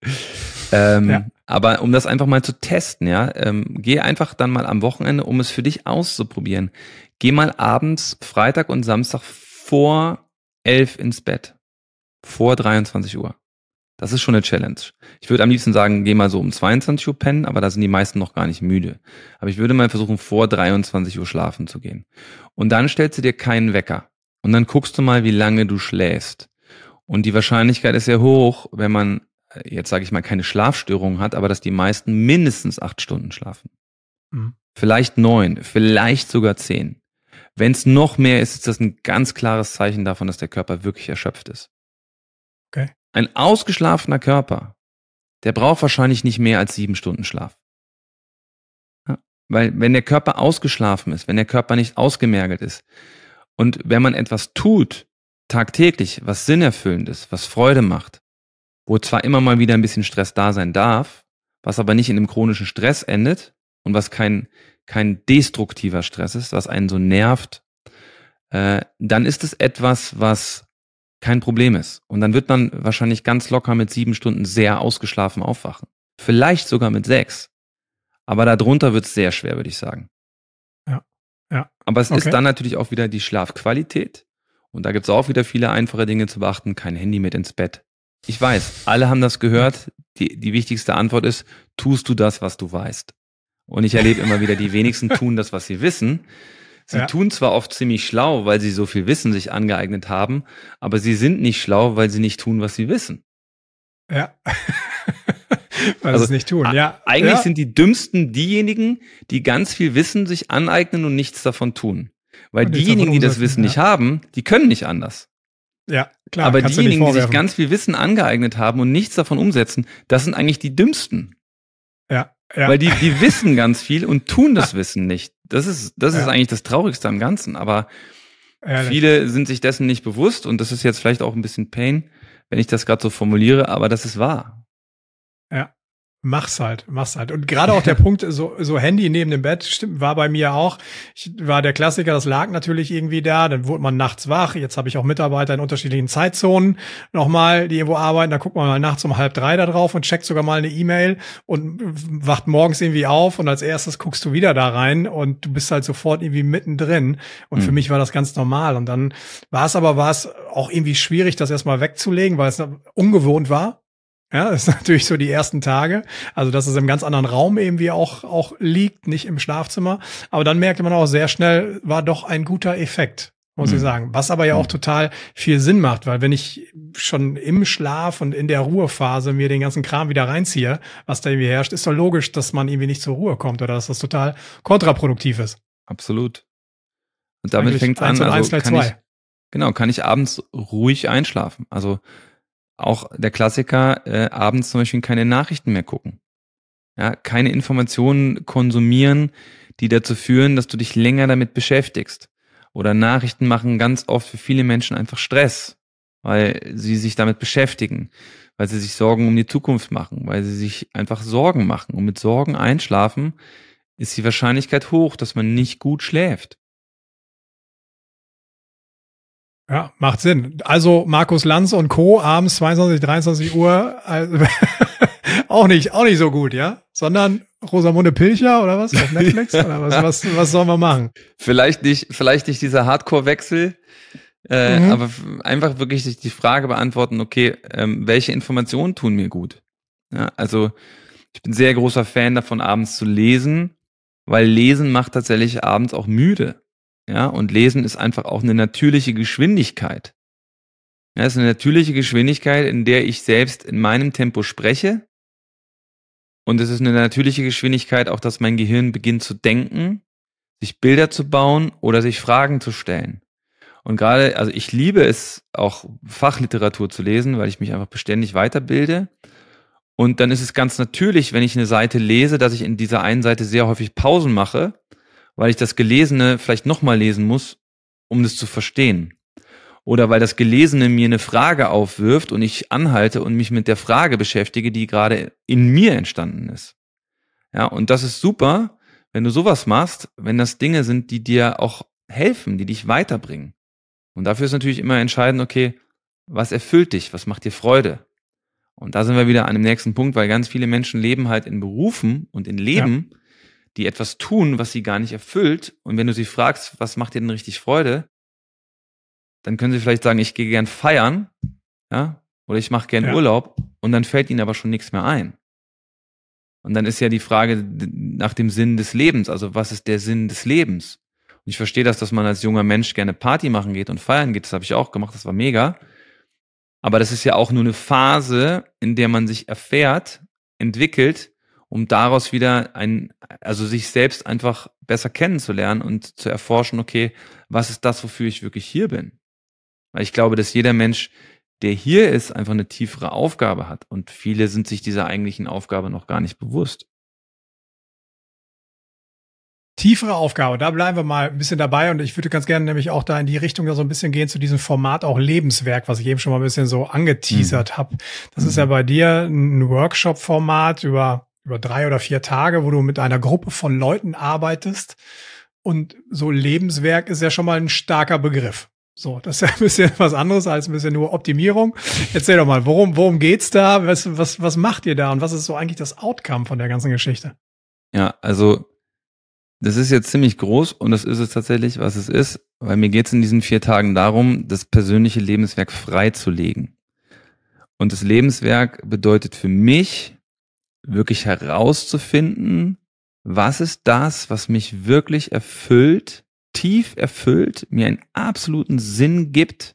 Ja. Aber um das einfach mal zu testen, ja, geh einfach dann mal am Wochenende, um es für dich auszuprobieren. Geh mal abends, Freitag und Samstag vor 11 ins Bett. Vor 23 Uhr. Das ist schon eine Challenge. Ich würde am liebsten sagen, geh mal so um 22 Uhr pennen, aber da sind die meisten noch gar nicht müde. Aber ich würde mal versuchen, vor 23 Uhr schlafen zu gehen. Und dann stellst du dir keinen Wecker. Und dann guckst du mal, wie lange du schläfst. Und die Wahrscheinlichkeit ist sehr hoch, wenn man, jetzt sage ich mal, keine Schlafstörungen hat, aber dass die meisten mindestens 8 Stunden schlafen. Vielleicht 9, vielleicht sogar 10. Wenn es noch mehr ist, ist das ein ganz klares Zeichen davon, dass der Körper wirklich erschöpft ist. Okay. Ein ausgeschlafener Körper, der braucht wahrscheinlich nicht mehr als 7 Stunden Schlaf. Ja, weil wenn der Körper ausgeschlafen ist, wenn der Körper nicht ausgemergelt ist und wenn man etwas tut, tagtäglich, was sinnerfüllend ist, was Freude macht, wo zwar immer mal wieder ein bisschen Stress da sein darf, was aber nicht in einem chronischen Stress endet und was kein destruktiver Stress ist, was einen so nervt, dann ist es etwas, was kein Problem ist. Und dann wird man wahrscheinlich ganz locker mit 7 Stunden sehr ausgeschlafen aufwachen. Vielleicht sogar mit 6. Aber darunter wird es sehr schwer, würde ich sagen. Ja. Aber es ist dann natürlich auch wieder die Schlafqualität. Und da gibt es auch wieder viele einfache Dinge zu beachten. Kein Handy mit ins Bett. Ich weiß, alle haben das gehört. Die wichtigste Antwort ist, tust du das, was du weißt? Und ich erlebe immer wieder, die wenigsten tun das, was sie wissen. Sie tun zwar oft ziemlich schlau, weil sie so viel Wissen sich angeeignet haben, aber sie sind nicht schlau, weil sie nicht tun, was sie wissen. Ja. Weil sie es nicht tun, ja. Eigentlich sind die Dümmsten diejenigen, die ganz viel Wissen sich aneignen und nichts davon tun. Weil diejenigen, die das Wissen nicht haben, die können nicht anders. Ja, klar. Aber diejenigen, die sich ganz viel Wissen angeeignet haben und nichts davon umsetzen, das sind eigentlich die Dümmsten. Ja. Weil die wissen ganz viel und tun das Wissen nicht. Das ist eigentlich das Traurigste am Ganzen. Aber viele sind sich dessen nicht bewusst und das ist jetzt vielleicht auch ein bisschen Pain, wenn ich das gerade so formuliere, aber das ist wahr. Ja. Mach's halt. Und gerade auch der Punkt, so Handy neben dem Bett, stimmt, war bei mir auch. War der Klassiker, das lag natürlich irgendwie da, dann wurde man nachts wach. Jetzt habe ich auch Mitarbeiter in unterschiedlichen Zeitzonen nochmal, die irgendwo arbeiten. Da guckt man mal nachts um 2:30 da drauf und checkt sogar mal eine E-Mail und wacht morgens irgendwie auf und als erstes guckst du wieder da rein und du bist halt sofort irgendwie mittendrin. Und für mich war das ganz normal. Und dann war es auch irgendwie schwierig, das erstmal wegzulegen, weil es ungewohnt war. Ja, das ist natürlich so die ersten Tage. Also, dass es im ganz anderen Raum irgendwie auch liegt, nicht im Schlafzimmer. Aber dann merkte man auch sehr schnell, war doch ein guter Effekt, muss ich sagen. Was aber ja auch total viel Sinn macht, weil wenn ich schon im Schlaf und in der Ruhephase mir den ganzen Kram wieder reinziehe, was da irgendwie herrscht, ist doch logisch, dass man irgendwie nicht zur Ruhe kommt oder dass das total kontraproduktiv ist. Absolut. Und damit fängt es an, also kann ich abends ruhig einschlafen. Also auch der Klassiker, abends zum Beispiel keine Nachrichten mehr gucken. Ja, keine Informationen konsumieren, die dazu führen, dass du dich länger damit beschäftigst. Oder Nachrichten machen ganz oft für viele Menschen einfach Stress, weil sie sich damit beschäftigen, weil sie sich Sorgen um die Zukunft machen, weil sie sich einfach Sorgen machen. Und mit Sorgen einschlafen ist die Wahrscheinlichkeit hoch, dass man nicht gut schläft. Ja, macht Sinn. Also Markus Lanz und Co. abends 22, 23 Uhr, also auch nicht so gut, ja? Sondern Rosamunde Pilcher oder was auf Netflix? Oder was sollen wir machen? Vielleicht nicht dieser Hardcore-Wechsel, aber einfach wirklich sich die Frage beantworten, okay, welche Informationen tun mir gut? Ja, also ich bin sehr großer Fan davon, abends zu lesen, weil Lesen macht tatsächlich abends auch müde. Ja, und Lesen ist einfach auch eine natürliche Geschwindigkeit. Ja, es ist eine natürliche Geschwindigkeit, in der ich selbst in meinem Tempo spreche. Und es ist eine natürliche Geschwindigkeit auch, dass mein Gehirn beginnt zu denken, sich Bilder zu bauen oder sich Fragen zu stellen. Und gerade, also ich liebe es auch Fachliteratur zu lesen, weil ich mich einfach beständig weiterbilde. Und dann ist es ganz natürlich, wenn ich eine Seite lese, dass ich in dieser einen Seite sehr häufig Pausen mache, weil ich das Gelesene vielleicht nochmal lesen muss, um das zu verstehen. Oder weil das Gelesene mir eine Frage aufwirft und ich anhalte und mich mit der Frage beschäftige, die gerade in mir entstanden ist. Ja, und das ist super, wenn du sowas machst, wenn das Dinge sind, die dir auch helfen, die dich weiterbringen. Und dafür ist natürlich immer entscheidend, okay, was erfüllt dich, was macht dir Freude? Und da sind wir wieder an dem nächsten Punkt, weil ganz viele Menschen leben halt in Berufen und in Leben, die etwas tun, was sie gar nicht erfüllt. Und wenn du sie fragst, was macht dir denn richtig Freude, dann können sie vielleicht sagen, ich gehe gern feiern, ja, oder ich mache gern Urlaub, und dann fällt ihnen aber schon nichts mehr ein. Und dann ist ja die Frage nach dem Sinn des Lebens, also was ist der Sinn des Lebens? Und ich verstehe das, dass man als junger Mensch gerne Party machen geht und feiern geht, das habe ich auch gemacht, das war mega. Aber das ist ja auch nur eine Phase, in der man sich erfährt, entwickelt, um daraus wieder also sich selbst einfach besser kennenzulernen und zu erforschen, okay, was ist das, wofür ich wirklich hier bin? Weil ich glaube, dass jeder Mensch, der hier ist, einfach eine tiefere Aufgabe hat. Und viele sind sich dieser eigentlichen Aufgabe noch gar nicht bewusst. Tiefere Aufgabe, da bleiben wir mal ein bisschen dabei, und ich würde ganz gerne nämlich auch da in die Richtung da so ein bisschen gehen zu diesem Format auch Lebenswerk, was ich eben schon mal ein bisschen so angeteasert habe. Das ist ja bei dir ein Workshop-Format über 3 oder 4 Tage, wo du mit einer Gruppe von Leuten arbeitest, und so Lebenswerk ist ja schon mal ein starker Begriff. So, das ist ja ein bisschen was anderes als ein bisschen nur Optimierung. Erzähl doch mal, worum geht's da? Was macht ihr da, und was ist so eigentlich das Outcome von der ganzen Geschichte? Ja, also das ist jetzt ziemlich groß, und das ist es tatsächlich, was es ist, weil mir geht es in diesen 4 Tagen darum, das persönliche Lebenswerk freizulegen. Und das Lebenswerk bedeutet für mich, wirklich herauszufinden, was ist das, was mich wirklich erfüllt, tief erfüllt, mir einen absoluten Sinn gibt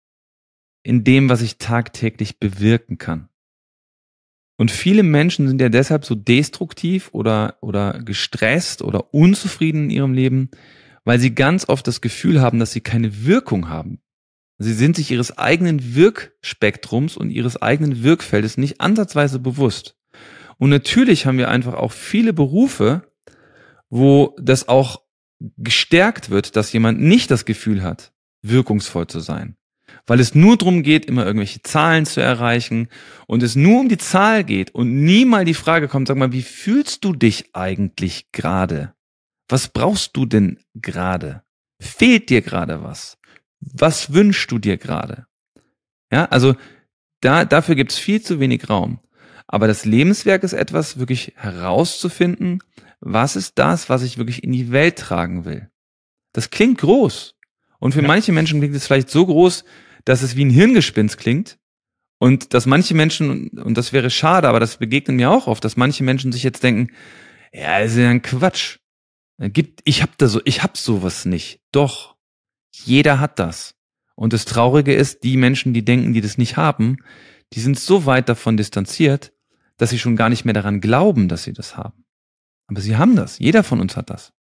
in dem, was ich tagtäglich bewirken kann. Und viele Menschen sind ja deshalb so destruktiv oder gestresst oder unzufrieden in ihrem Leben, weil sie ganz oft das Gefühl haben, dass sie keine Wirkung haben. Sie sind sich ihres eigenen Wirkspektrums und ihres eigenen Wirkfeldes nicht ansatzweise bewusst. Und natürlich haben wir einfach auch viele Berufe, wo das auch gestärkt wird, dass jemand nicht das Gefühl hat, wirkungsvoll zu sein. Weil es nur darum geht, immer irgendwelche Zahlen zu erreichen, und es nur um die Zahl geht und nie mal die Frage kommt, sag mal, wie fühlst du dich eigentlich gerade? Was brauchst du denn gerade? Fehlt dir gerade was? Was wünschst du dir gerade? Ja, also dafür gibt's viel zu wenig Raum. Aber das Lebenswerk ist etwas, wirklich herauszufinden, was ist das, was ich wirklich in die Welt tragen will. Das klingt groß. Und für manche Menschen klingt es vielleicht so groß, dass es wie ein Hirngespinst klingt, und dass manche Menschen, und das wäre schade, aber das begegnet mir auch oft, dass manche Menschen sich jetzt denken, ja, das ist ja ein Quatsch. Ich hab sowas nicht. Doch, jeder hat das. Und das Traurige ist, die Menschen, die denken, die das nicht haben, die sind so weit davon distanziert, dass sie schon gar nicht mehr daran glauben, dass sie das haben. Aber sie haben das. Jeder von uns hat das.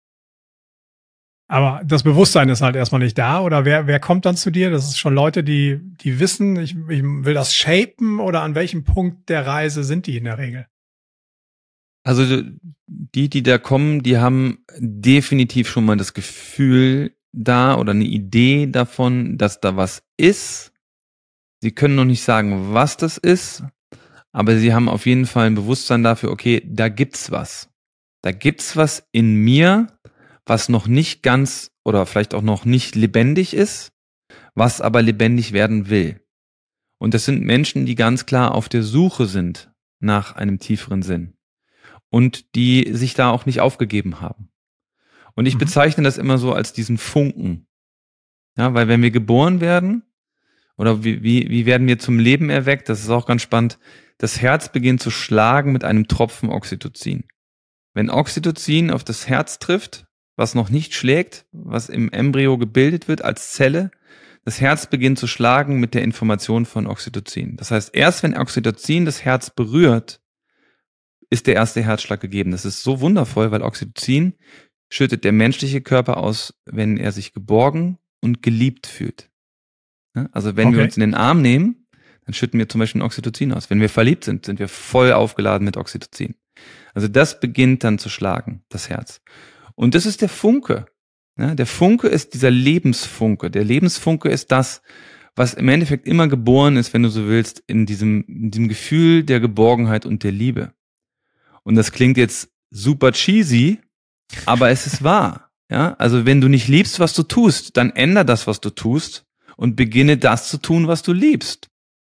Aber das Bewusstsein ist halt erstmal nicht da, oder wer kommt dann zu dir? Das ist schon Leute, die wissen, ich will das shapen, oder an welchem Punkt der Reise sind die in der Regel? Also die da kommen, die haben definitiv schon mal das Gefühl da oder eine Idee davon, dass da was ist. Sie können noch nicht sagen, was das ist, aber sie haben auf jeden Fall ein Bewusstsein dafür, okay, da gibt's was. Da gibt's was in mir, was noch nicht ganz oder vielleicht auch noch nicht lebendig ist, was aber lebendig werden will. Und das sind Menschen, die ganz klar auf der Suche sind nach einem tieferen Sinn und die sich da auch nicht aufgegeben haben. Und ich bezeichne das immer so als diesen Funken. Ja, weil wenn wir geboren werden, oder wie werden wir zum Leben erweckt, das ist auch ganz spannend, das Herz beginnt zu schlagen mit einem Tropfen Oxytocin. Wenn Oxytocin auf das Herz trifft, was noch nicht schlägt, was im Embryo gebildet wird als Zelle, das Herz beginnt zu schlagen mit der Information von Oxytocin. Das heißt, erst wenn Oxytocin das Herz berührt, ist der erste Herzschlag gegeben. Das ist so wundervoll, weil Oxytocin schüttet der menschliche Körper aus, wenn er sich geborgen und geliebt fühlt. Also wenn wir uns in den Arm nehmen, dann schütten wir zum Beispiel Oxytocin aus. Wenn wir verliebt sind, sind wir voll aufgeladen mit Oxytocin. Also das beginnt dann zu schlagen, das Herz. Und das ist der Funke. Ja, der Funke ist dieser Lebensfunke. Der Lebensfunke ist das, was im Endeffekt immer geboren ist, wenn du so willst, in diesem Gefühl der Geborgenheit und der Liebe. Und das klingt jetzt super cheesy, aber es ist wahr. Ja, also wenn du nicht liebst, was du tust, dann änder das, was du tust und beginne das zu tun, was du liebst.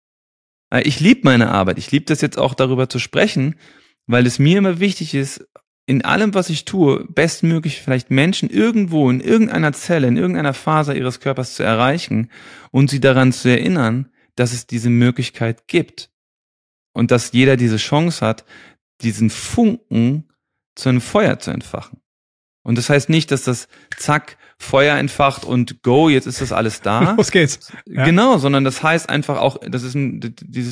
Ich liebe meine Arbeit. Ich liebe das jetzt auch darüber zu sprechen, weil es mir immer wichtig ist, in allem, was ich tue, bestmöglich vielleicht Menschen irgendwo in irgendeiner Zelle, in irgendeiner Faser ihres Körpers zu erreichen und sie daran zu erinnern, dass es diese Möglichkeit gibt und dass jeder diese Chance hat, diesen Funken zu einem Feuer zu entfachen. Und das heißt nicht, dass das zack, Feuer entfacht und go, jetzt ist das alles da. Los geht's. Ja. Genau, sondern das heißt einfach auch, das ist dieser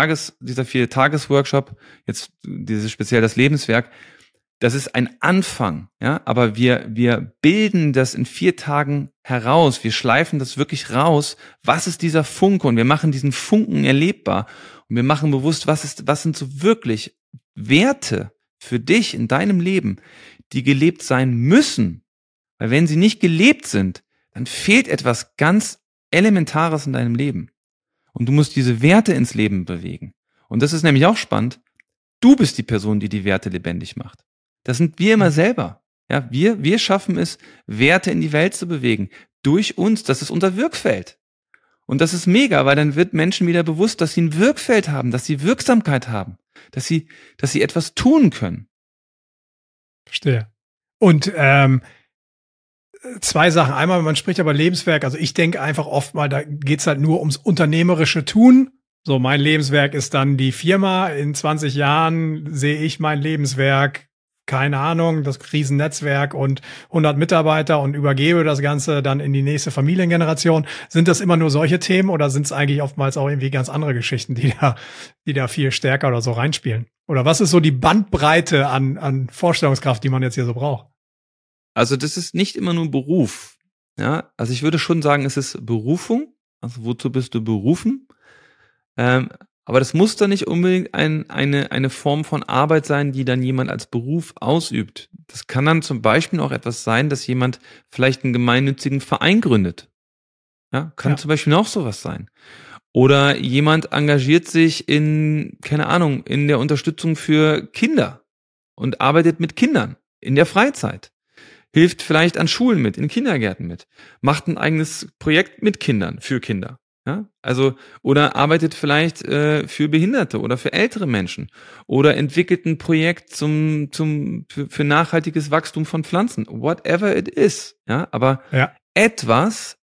4-Tages-Workshop, jetzt dieses speziell das Lebenswerk, das ist ein Anfang, ja, aber wir bilden das in 4 Tagen heraus, wir schleifen das wirklich raus, was ist dieser Funke und wir machen diesen Funken erlebbar und wir machen bewusst, was sind so wirklich Werte für dich in deinem Leben, die gelebt sein müssen, weil wenn sie nicht gelebt sind, dann fehlt etwas ganz Elementares in deinem Leben und du musst diese Werte ins Leben bewegen und das ist nämlich auch spannend, du bist die Person, die die Werte lebendig macht. Das sind wir immer selber. Ja, wir schaffen es, Werte in die Welt zu bewegen. Durch uns, das ist unser Wirkfeld. Und das ist mega, weil dann wird Menschen wieder bewusst, dass sie ein Wirkfeld haben, dass sie Wirksamkeit haben, dass sie etwas tun können. Verstehe. Und 2 Sachen. Einmal, man spricht aber Lebenswerk. Also ich denke einfach oft mal, da geht's halt nur ums unternehmerische Tun. So, mein Lebenswerk ist dann die Firma. In 20 Jahren sehe ich mein Lebenswerk, keine Ahnung, das Riesennetzwerk und 100 Mitarbeiter und übergebe das Ganze dann in die nächste Familiengeneration. Sind das immer nur solche Themen oder sind es eigentlich oftmals auch irgendwie ganz andere Geschichten, die da viel stärker oder so reinspielen? Oder was ist so die Bandbreite an Vorstellungskraft, die man jetzt hier so braucht? Also das ist nicht immer nur Beruf. Ja, also ich würde schon sagen, es ist Berufung. Also wozu bist du berufen? Aber das muss dann nicht unbedingt eine Form von Arbeit sein, die dann jemand als Beruf ausübt. Das kann dann zum Beispiel auch etwas sein, dass jemand vielleicht einen gemeinnützigen Verein gründet. Ja, kann zum Beispiel auch sowas sein. Oder jemand engagiert sich in der Unterstützung für Kinder und arbeitet mit Kindern in der Freizeit. Hilft vielleicht an Schulen mit, in Kindergärten mit. Macht ein eigenes Projekt mit Kindern, für Kinder. Ja, also, oder arbeitet vielleicht für Behinderte oder für ältere Menschen oder entwickelt ein Projekt für nachhaltiges Wachstum von Pflanzen, whatever it is. Ja, aber etwas,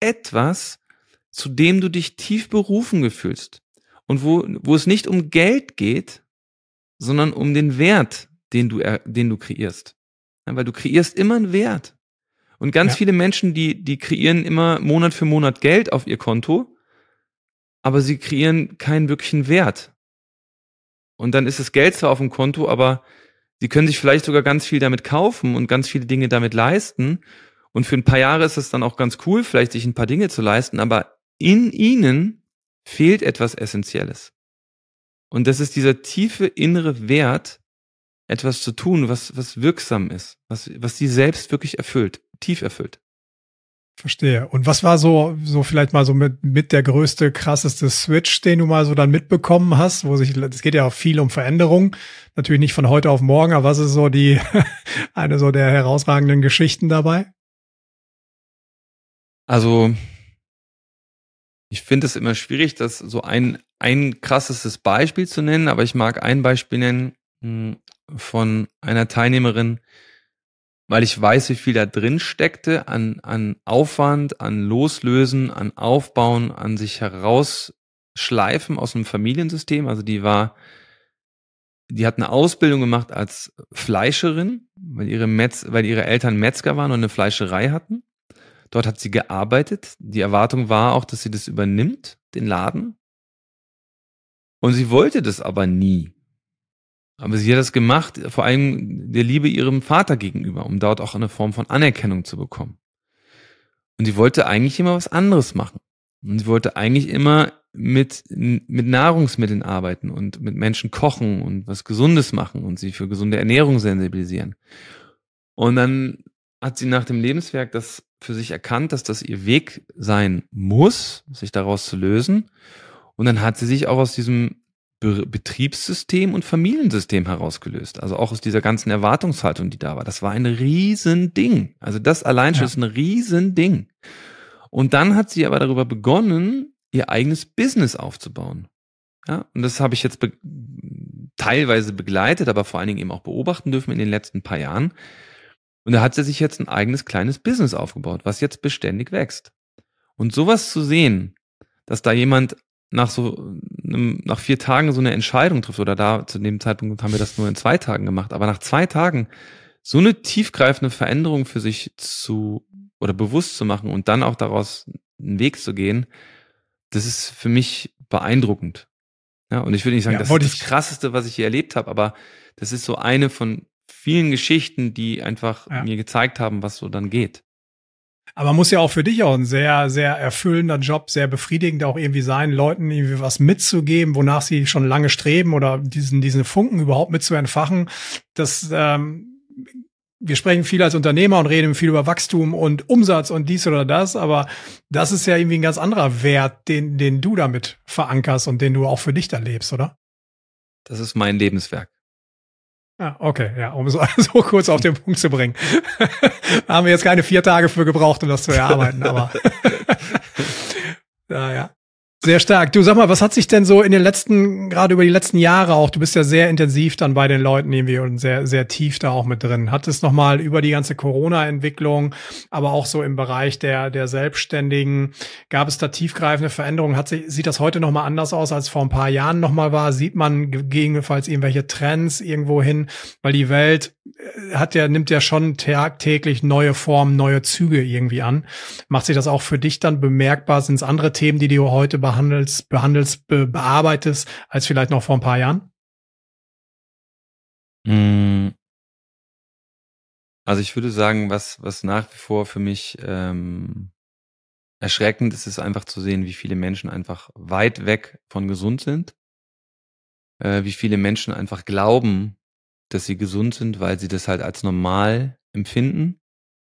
zu dem du dich tief berufen gefühlst und wo es nicht um Geld geht, sondern um den Wert, den du kreierst. Ja, weil du kreierst immer einen Wert. Und ganz viele Menschen, die kreieren immer Monat für Monat Geld auf ihr Konto, aber sie kreieren keinen wirklichen Wert. Und dann ist das Geld zwar auf dem Konto, aber sie können sich vielleicht sogar ganz viel damit kaufen und ganz viele Dinge damit leisten. Und für ein paar Jahre ist es dann auch ganz cool, vielleicht sich ein paar Dinge zu leisten, aber in ihnen fehlt etwas Essentielles. Und das ist dieser tiefe innere Wert, etwas zu tun, was wirksam ist, was sie selbst wirklich erfüllt, tief erfüllt. Verstehe. Und was war so vielleicht mal so mit der größte, krasseste Switch, den du mal so dann mitbekommen hast, es geht ja auch viel um Veränderung, natürlich nicht von heute auf morgen, aber was ist so eine so der herausragenden Geschichten dabei? Also, Ich finde es immer schwierig, das so ein krasses Beispiel zu nennen, aber ich mag ein Beispiel nennen von einer Teilnehmerin, weil ich weiß, wie viel da drin steckte an Aufwand, an Loslösen, an Aufbauen, an sich herausschleifen aus einem Familiensystem. Also die hat eine Ausbildung gemacht als Fleischerin, weil ihre Eltern Metzger waren und eine Fleischerei hatten. Dort hat sie gearbeitet. Die Erwartung war auch, dass sie das übernimmt, den Laden. Und sie wollte das aber nie. Aber sie hat das gemacht, vor allem der Liebe ihrem Vater gegenüber, um dort auch eine Form von Anerkennung zu bekommen. Und sie wollte eigentlich immer was anderes machen. Und sie wollte eigentlich immer mit Nahrungsmitteln arbeiten und mit Menschen kochen und was Gesundes machen und sie für gesunde Ernährung sensibilisieren. Und dann hat sie nach dem Lebenswerk das für sich erkannt, dass das ihr Weg sein muss, sich daraus zu lösen. Und dann hat sie sich auch aus diesem Betriebssystem und Familiensystem herausgelöst. Also auch aus dieser ganzen Erwartungshaltung, die da war. Das war ein Riesending. Also das allein schon ist ein Riesending. Und dann hat sie aber darüber begonnen, ihr eigenes Business aufzubauen. Ja, und das habe ich jetzt teilweise begleitet, aber vor allen Dingen eben auch beobachten dürfen in den letzten paar Jahren. Und da hat sie sich jetzt ein eigenes kleines Business aufgebaut, was jetzt beständig wächst. Und sowas zu sehen, dass da jemand nach 4 Tagen so eine Entscheidung trifft, oder da zu dem Zeitpunkt haben wir das nur in 2 Tagen gemacht, aber nach 2 Tagen so eine tiefgreifende Veränderung für sich bewusst zu machen und dann auch daraus einen Weg zu gehen, das ist für mich beeindruckend. Ja, und ich würde nicht sagen, das ist das Krasseste, was ich hier erlebt habe, aber das ist so eine von vielen Geschichten, die einfach mir gezeigt haben, was so dann geht. Aber muss ja auch für dich auch ein sehr, sehr erfüllender Job, sehr befriedigend auch irgendwie sein, Leuten irgendwie was mitzugeben, wonach sie schon lange streben oder diesen Funken überhaupt mit zu entfachen. Wir sprechen viel als Unternehmer und reden viel über Wachstum und Umsatz und dies oder das, aber das ist ja irgendwie ein ganz anderer Wert, den du damit verankerst und den du auch für dich da lebst, oder? Das ist mein Lebenswerk. Ah, okay, ja, um so kurz auf den Punkt zu bringen. Da haben wir jetzt keine 4 Tage für gebraucht, um das zu erarbeiten, aber ja. Sehr stark. Du, sag mal, was hat sich denn so gerade über die letzten Jahre auch, du bist ja sehr intensiv dann bei den Leuten irgendwie und sehr, sehr tief da auch mit drin. Hat es nochmal über die ganze Corona-Entwicklung, aber auch so im Bereich der Selbstständigen, gab es da tiefgreifende Veränderungen? Sieht das heute nochmal anders aus, als vor ein paar Jahren nochmal war? Sieht man gegebenenfalls irgendwelche Trends irgendwo hin? Weil die Welt nimmt ja schon tagtäglich neue Formen, neue Züge irgendwie an. Macht sich das auch für dich dann bemerkbar? Sind es andere Themen, die du heute bearbeitest, als vielleicht noch vor ein paar Jahren? Also ich würde sagen, was nach wie vor für mich erschreckend ist, ist einfach zu sehen, wie viele Menschen einfach weit weg von gesund sind. Wie viele Menschen einfach glauben, dass sie gesund sind, weil sie das halt als normal empfinden.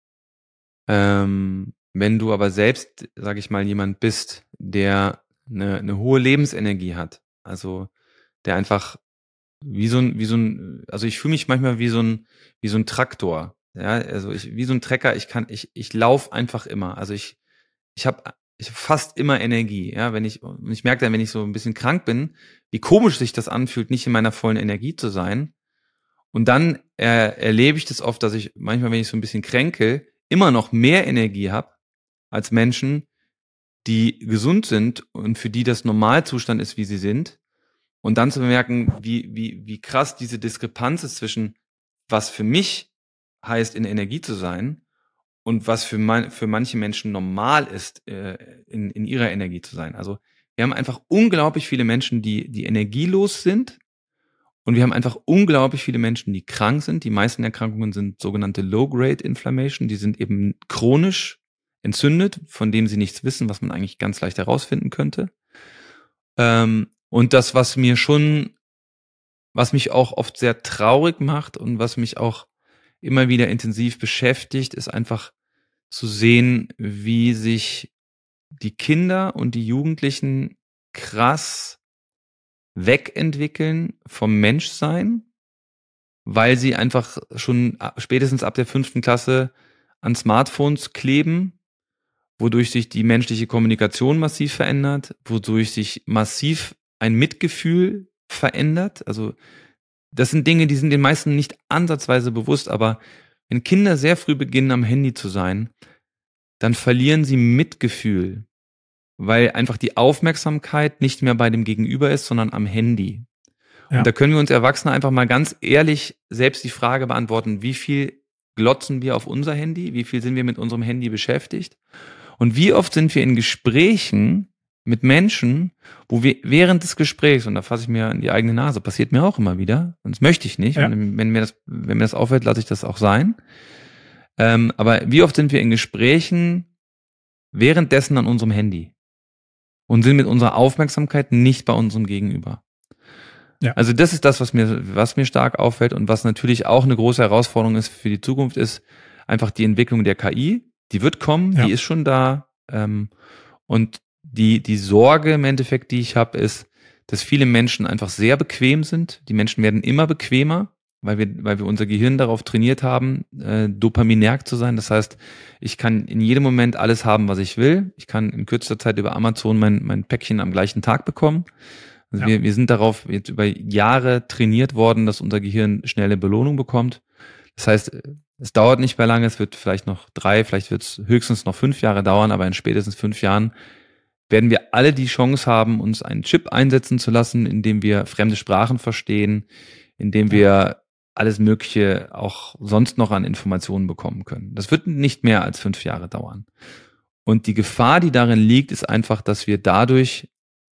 Wenn du aber selbst, sage ich mal, jemand bist, der eine hohe Lebensenergie hat, also der einfach also ich fühle mich manchmal wie so ein Traktor, ja, also wie so ein Trecker, ich laufe einfach immer, also ich habe fast immer Energie, ja, ich merke dann, wenn ich so ein bisschen krank bin, wie komisch sich das anfühlt, nicht in meiner vollen Energie zu sein. Und dann erlebe ich das oft, dass ich manchmal, wenn ich so ein bisschen kränke, immer noch mehr Energie habe als Menschen, die gesund sind und für die das Normalzustand ist, wie sie sind. Und dann zu bemerken, wie krass diese Diskrepanz ist zwischen, was für mich heißt, in Energie zu sein und was für manche Menschen normal ist, in ihrer Energie zu sein. Also wir haben einfach unglaublich viele Menschen, die energielos sind. Und wir haben einfach unglaublich viele Menschen, die krank sind. Die meisten Erkrankungen sind sogenannte Low-Grade Inflammation. Die sind eben chronisch entzündet, von dem sie nichts wissen, was man eigentlich ganz leicht herausfinden könnte. Und das, was mich auch oft sehr traurig macht und was mich auch immer wieder intensiv beschäftigt, ist einfach zu sehen, wie sich die Kinder und die Jugendlichen krass wegentwickeln vom Menschsein, weil sie einfach schon spätestens ab der 5. Klasse an Smartphones kleben wodurch sich die menschliche Kommunikation massiv verändert, wodurch sich massiv ein Mitgefühl verändert. Also das sind Dinge, die sind den meisten nicht ansatzweise bewusst, aber wenn Kinder sehr früh beginnen, am Handy zu sein, dann verlieren sie Mitgefühl, weil einfach die Aufmerksamkeit nicht mehr bei dem Gegenüber ist, sondern am Handy. Ja. Und da können wir uns Erwachsene einfach mal ganz ehrlich selbst die Frage beantworten, wie viel glotzen wir auf unser Handy, wie viel sind wir mit unserem Handy beschäftigt und wie oft sind wir in Gesprächen mit Menschen, wo wir während des Gesprächs, und da fasse ich mir an die eigene Nase, passiert mir auch immer wieder, sonst möchte ich nicht, und wenn mir das auffällt, lasse ich das auch sein. Aber wie oft sind wir in Gesprächen währenddessen an unserem Handy und sind mit unserer Aufmerksamkeit nicht bei unserem Gegenüber. Ja. Also das ist das, was mir stark auffällt und was natürlich auch eine große Herausforderung ist für die Zukunft, ist einfach die Entwicklung der KI. Die wird kommen, die ist schon da. Und die Sorge im Endeffekt, die ich habe, ist, dass viele Menschen einfach sehr bequem sind. Die Menschen werden immer bequemer, weil wir unser Gehirn darauf trainiert haben, dopaminerg zu sein. Das heißt, ich kann in jedem Moment alles haben, was ich will. Ich kann in kürzester Zeit über Amazon mein Päckchen am gleichen Tag bekommen. Also wir sind darauf jetzt über Jahre trainiert worden, dass unser Gehirn schnelle Belohnung bekommt. Das heißt, es dauert nicht mehr lange, es wird vielleicht noch 3, vielleicht wird es höchstens noch 5 Jahre dauern, aber in spätestens 5 Jahren werden wir alle die Chance haben, uns einen Chip einsetzen zu lassen, in dem wir fremde Sprachen verstehen, in dem wir alles Mögliche auch sonst noch an Informationen bekommen können. Das wird nicht mehr als 5 Jahre dauern. Und die Gefahr, die darin liegt, ist einfach, dass wir dadurch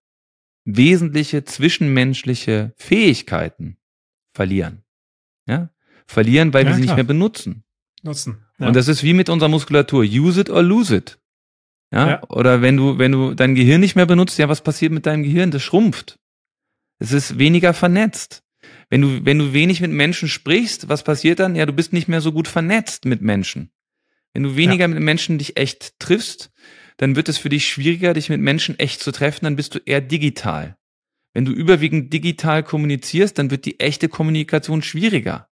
wesentliche zwischenmenschliche Fähigkeiten verlieren. Ja? Verlieren, weil wir sie nicht mehr benutzen. Ja. Und das ist wie mit unserer Muskulatur. Use it or lose it. Ja? Oder wenn du dein Gehirn nicht mehr benutzt, was passiert mit deinem Gehirn? Das schrumpft. Es ist weniger vernetzt. Wenn du wenig mit Menschen sprichst, was passiert dann? Ja, du bist nicht mehr so gut vernetzt mit Menschen. Wenn du weniger mit Menschen dich echt triffst, dann wird es für dich schwieriger, dich mit Menschen echt zu treffen, dann bist du eher digital. Wenn du überwiegend digital kommunizierst, dann wird die echte Kommunikation schwieriger.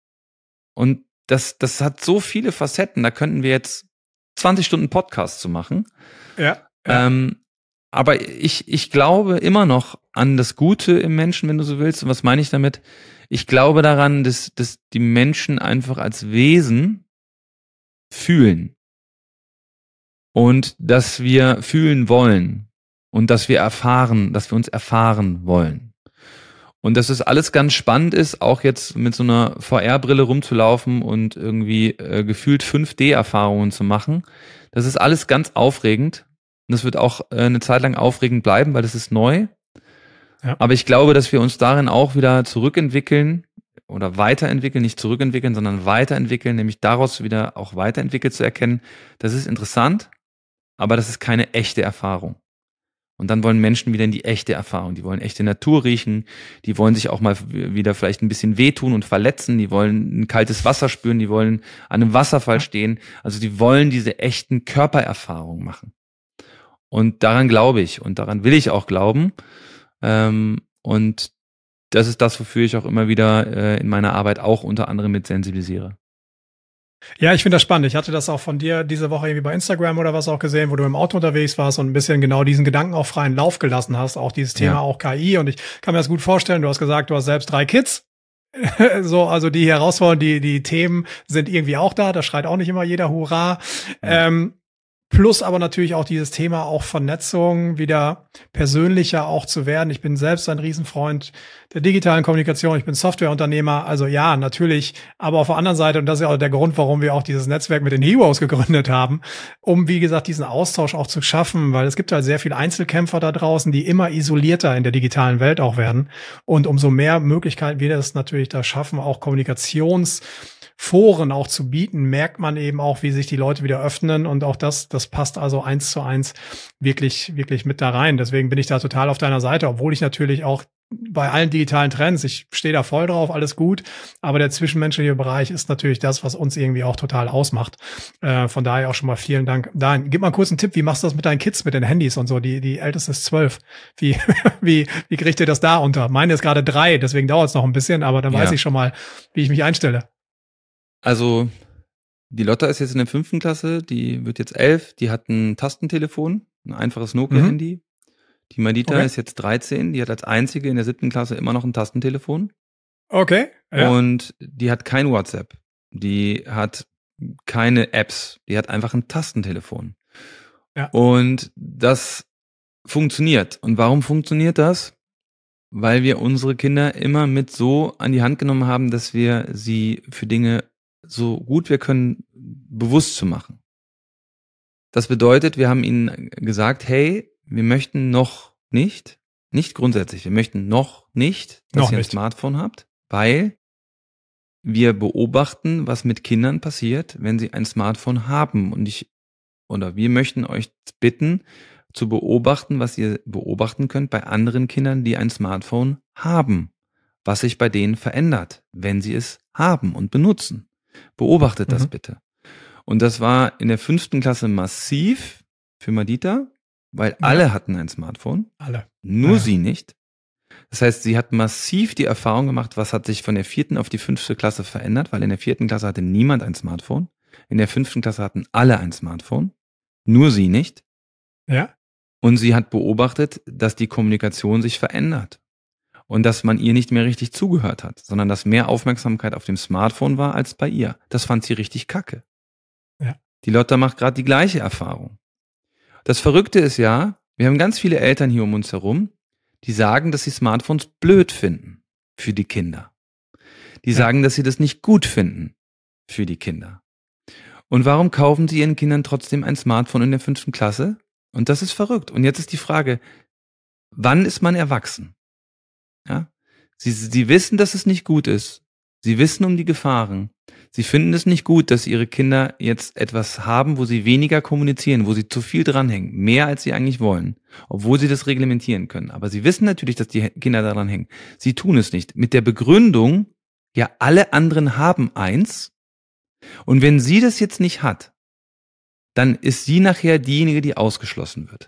Und das hat so viele Facetten, da könnten wir jetzt 20 Stunden Podcast zu machen. Ja. Aber ich glaube immer noch an das Gute im Menschen, wenn du so willst. Und was meine ich damit? Ich glaube daran, dass die Menschen einfach als Wesen fühlen. Und dass wir fühlen wollen. Und dass wir uns erfahren wollen. Und dass es alles ganz spannend ist, auch jetzt mit so einer VR-Brille rumzulaufen und irgendwie gefühlt 5D-Erfahrungen zu machen. Das ist alles ganz aufregend. Und das wird auch eine Zeit lang aufregend bleiben, weil das ist neu. Ja. Aber ich glaube, dass wir uns darin auch wieder zurückentwickeln oder weiterentwickeln, nicht zurückentwickeln, sondern weiterentwickeln, nämlich daraus wieder auch weiterentwickelt zu erkennen, das ist interessant, aber das ist keine echte Erfahrung. Und dann wollen Menschen wieder in die echte Erfahrung. Die wollen echte Natur riechen. Die wollen sich auch mal wieder vielleicht ein bisschen wehtun und verletzen. Die wollen ein kaltes Wasser spüren. Die wollen an einem Wasserfall stehen. Also die wollen diese echten Körpererfahrungen machen. Und daran glaube ich und daran will ich auch glauben. Und das ist das, wofür ich auch immer wieder in meiner Arbeit auch unter anderem mit sensibilisiere. Ja, ich finde das spannend. Ich hatte das auch von dir diese Woche irgendwie bei Instagram oder was auch gesehen, wo du im Auto unterwegs warst und ein bisschen genau diesen Gedanken auch freien Lauf gelassen hast, auch dieses Thema auch KI. Und ich kann mir das gut vorstellen. Du hast gesagt, du hast selbst 3 Kids. So, also die Herausforderungen, die Themen sind irgendwie auch da. Da schreit auch nicht immer jeder Hurra. Plus aber natürlich auch dieses Thema auch Vernetzung, wieder persönlicher auch zu werden. Ich bin selbst ein Riesenfreund der digitalen Kommunikation. Ich bin Softwareunternehmer. Also ja, natürlich. Aber auf der anderen Seite, und das ist ja auch der Grund, warum wir auch dieses Netzwerk mit den Heroes gegründet haben, um, wie gesagt, diesen Austausch auch zu schaffen, weil es gibt halt sehr viele Einzelkämpfer da draußen, die immer isolierter in der digitalen Welt auch werden. Und umso mehr Möglichkeiten wir das natürlich da schaffen, auch Kommunikationsforen auch zu bieten, merkt man eben auch, wie sich die Leute wieder öffnen und auch das passt also 1:1 wirklich mit da rein. Deswegen bin ich da total auf deiner Seite, obwohl ich natürlich auch bei allen digitalen Trends, ich stehe da voll drauf, alles gut, aber der zwischenmenschliche Bereich ist natürlich das, was uns irgendwie auch total ausmacht. Von daher auch schon mal vielen Dank. Dahin, gib mal kurz einen Tipp, wie machst du das mit deinen Kids, mit den Handys und so? Die älteste ist 12. Wie kriegt ihr das da unter? Meine ist gerade 3, deswegen dauert es noch ein bisschen, aber dann weiß ich schon mal, wie ich mich einstelle. Also Die Lotta ist jetzt in der 5. Klasse, die wird jetzt 11, die hat ein Tastentelefon, ein einfaches Nokia-Handy. Die Madita ist jetzt 13, die hat als einzige in der 7. Klasse immer noch ein Tastentelefon. Okay. Ja. Und die hat kein WhatsApp. Die hat keine Apps. Die hat einfach ein Tastentelefon. Ja. Und das funktioniert. Und warum funktioniert das? Weil wir unsere Kinder immer mit so an die Hand genommen haben, dass wir sie für Dinge so gut wir können bewusst zu machen. Das bedeutet, wir haben ihnen gesagt, hey, wir möchten noch nicht grundsätzlich, wir möchten noch nicht, dass ihr ein Smartphone habt, weil wir beobachten, was mit Kindern passiert, wenn sie ein Smartphone haben. Und wir möchten euch bitten, zu beobachten, was ihr beobachten könnt bei anderen Kindern, die ein Smartphone haben, was sich bei denen verändert, wenn sie es haben und benutzen. Beobachtet das bitte. Und das war in der 5. Klasse massiv für Madita, weil alle hatten ein Smartphone. Alle. Nur sie nicht. Das heißt, sie hat massiv die Erfahrung gemacht, was hat sich von der 4. auf die 5. Klasse verändert, weil in der 4. Klasse hatte niemand ein Smartphone. In der 5. Klasse hatten alle ein Smartphone. Nur sie nicht. Ja. Und sie hat beobachtet, dass die Kommunikation sich verändert. Und dass man ihr nicht mehr richtig zugehört hat, sondern dass mehr Aufmerksamkeit auf dem Smartphone war als bei ihr. Das fand sie richtig kacke. Ja. Die Lotta macht gerade die gleiche Erfahrung. Das Verrückte ist ja, wir haben ganz viele Eltern hier um uns herum, die sagen, dass sie Smartphones blöd finden für die Kinder. Die sagen, dass sie das nicht gut finden für die Kinder. Und warum kaufen sie ihren Kindern trotzdem ein Smartphone in der 5. Klasse? Und das ist verrückt. Und jetzt ist die Frage, wann ist man erwachsen? Ja? Sie wissen, dass es nicht gut ist. Sie wissen um die Gefahren. Sie finden es nicht gut, dass ihre Kinder jetzt etwas haben, wo sie weniger kommunizieren, wo sie zu viel dranhängen, mehr als sie eigentlich wollen, obwohl sie das reglementieren können. Aber sie wissen natürlich, dass die Kinder daran hängen. Sie tun es nicht. Mit der Begründung, ja, alle anderen haben eins. Und wenn sie das jetzt nicht hat, dann ist sie nachher diejenige, die ausgeschlossen wird.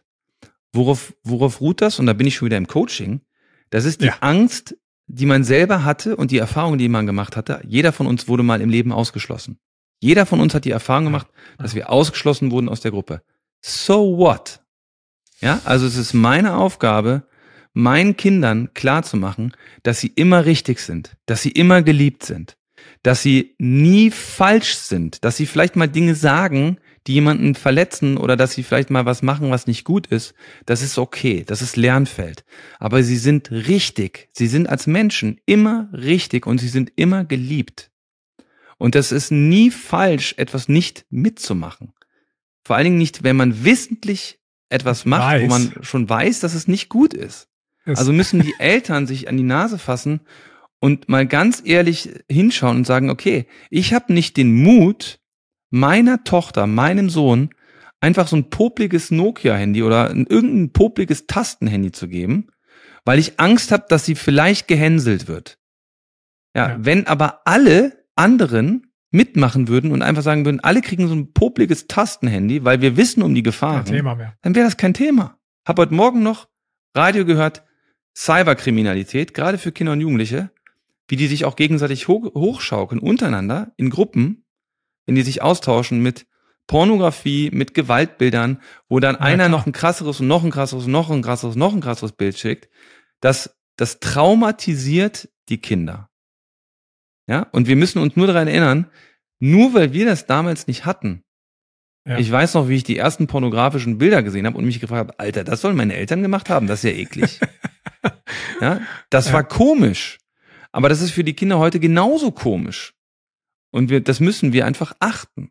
Worauf ruht das? Und da bin ich schon wieder im Coaching. Das ist die Angst, die man selber hatte und die Erfahrung, die man gemacht hatte. Jeder von uns wurde mal im Leben ausgeschlossen. Jeder von uns hat die Erfahrung gemacht, dass wir ausgeschlossen wurden aus der Gruppe. So what? Ja, also es ist meine Aufgabe, meinen Kindern klarzumachen, dass sie immer richtig sind, dass sie immer geliebt sind, dass sie nie falsch sind, dass sie vielleicht mal Dinge sagen, die jemanden verletzen oder dass sie vielleicht mal was machen, was nicht gut ist. Das ist okay, das ist Lernfeld. Aber sie sind richtig, sie sind als Menschen immer richtig und sie sind immer geliebt. Und das ist nie falsch, etwas nicht mitzumachen. Vor allen Dingen nicht, wenn man wissentlich etwas macht, wo man schon weiß, dass es nicht gut ist. Also müssen die Eltern sich an die Nase fassen und mal ganz ehrlich hinschauen und sagen, okay, ich habe nicht den Mut, meiner Tochter, meinem Sohn, einfach so ein popliges Nokia-Handy oder irgendein popliges Tastenhandy zu geben, weil ich Angst habe, dass sie vielleicht gehänselt wird. Ja, wenn aber alle anderen mitmachen würden und einfach sagen würden, alle kriegen so ein popliges Tastenhandy, weil wir wissen um die Gefahren, dann wäre das kein Thema. Hab heute Morgen noch Radio gehört, Cyberkriminalität, gerade für Kinder und Jugendliche, wie die sich auch gegenseitig hochschaukeln untereinander in Gruppen, wenn die sich austauschen mit Pornografie, mit Gewaltbildern, wo dann einer noch ein krasseres und noch ein krasseres und noch ein krasseres, noch ein krasseres Bild schickt, das traumatisiert die Kinder. Ja, und wir müssen uns nur daran erinnern, nur weil wir das damals nicht hatten. Ja. Ich weiß noch, wie ich die ersten pornografischen Bilder gesehen habe und mich gefragt habe, Alter, das sollen meine Eltern gemacht haben, das ist ja eklig. Ja, das war komisch. Aber das ist für die Kinder heute genauso komisch. Und das müssen wir einfach achten.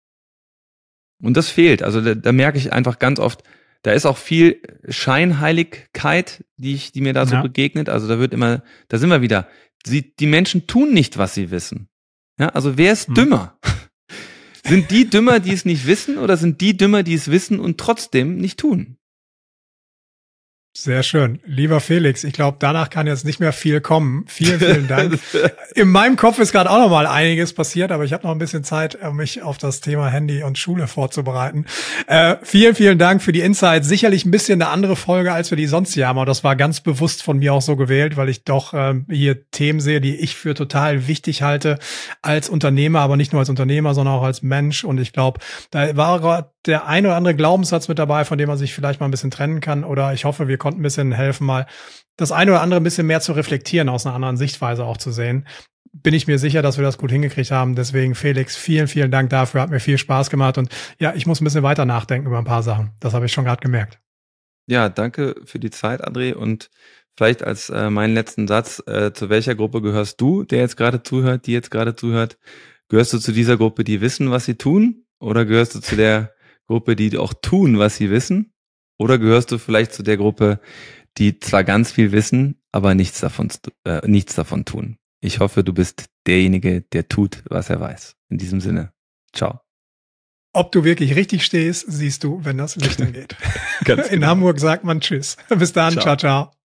Und das fehlt. Also da merke ich einfach ganz oft, da ist auch viel Scheinheiligkeit, die mir da so begegnet. Also da sind wir wieder. Die Menschen tun nicht, was sie wissen. Ja, also wer ist dümmer? Sind die dümmer, die es nicht wissen, oder sind die dümmer, die es wissen und trotzdem nicht tun? Sehr schön. Lieber Felix, ich glaube, danach kann jetzt nicht mehr viel kommen. Vielen, vielen Dank. In meinem Kopf ist gerade auch noch mal einiges passiert, aber ich habe noch ein bisschen Zeit, mich auf das Thema Handy und Schule vorzubereiten. Vielen, vielen Dank für die Insights. Sicherlich ein bisschen eine andere Folge, als wir die sonst hier haben, aber das war ganz bewusst von mir auch so gewählt, weil ich doch hier Themen sehe, die ich für total wichtig halte als Unternehmer, aber nicht nur als Unternehmer, sondern auch als Mensch. Und ich glaube, da war gerade der ein oder andere Glaubenssatz mit dabei, von dem man sich vielleicht mal ein bisschen trennen kann. Oder ich hoffe, wir konnten ein bisschen helfen, mal das eine oder andere ein bisschen mehr zu reflektieren, aus einer anderen Sichtweise auch zu sehen. Bin ich mir sicher, dass wir das gut hingekriegt haben. Deswegen, Felix, vielen, vielen Dank dafür. Hat mir viel Spaß gemacht. Und ja, ich muss ein bisschen weiter nachdenken über ein paar Sachen. Das habe ich schon gerade gemerkt. Ja, danke für die Zeit, André. Und vielleicht als meinen letzten Satz, zu welcher Gruppe gehörst du, der jetzt gerade zuhört, die jetzt gerade zuhört? Gehörst du zu dieser Gruppe, die wissen, was sie tun? Oder gehörst du zu der Gruppe, die auch tun, was sie wissen? Oder gehörst du vielleicht zu der Gruppe, die zwar ganz viel wissen, aber nichts davon tun? Ich hoffe, du bist derjenige, der tut, was er weiß. In diesem Sinne, ciao. Ob du wirklich richtig stehst, siehst du, wenn das Licht angeht. In Genau. Hamburg sagt man Tschüss. Bis dann, ciao, ciao.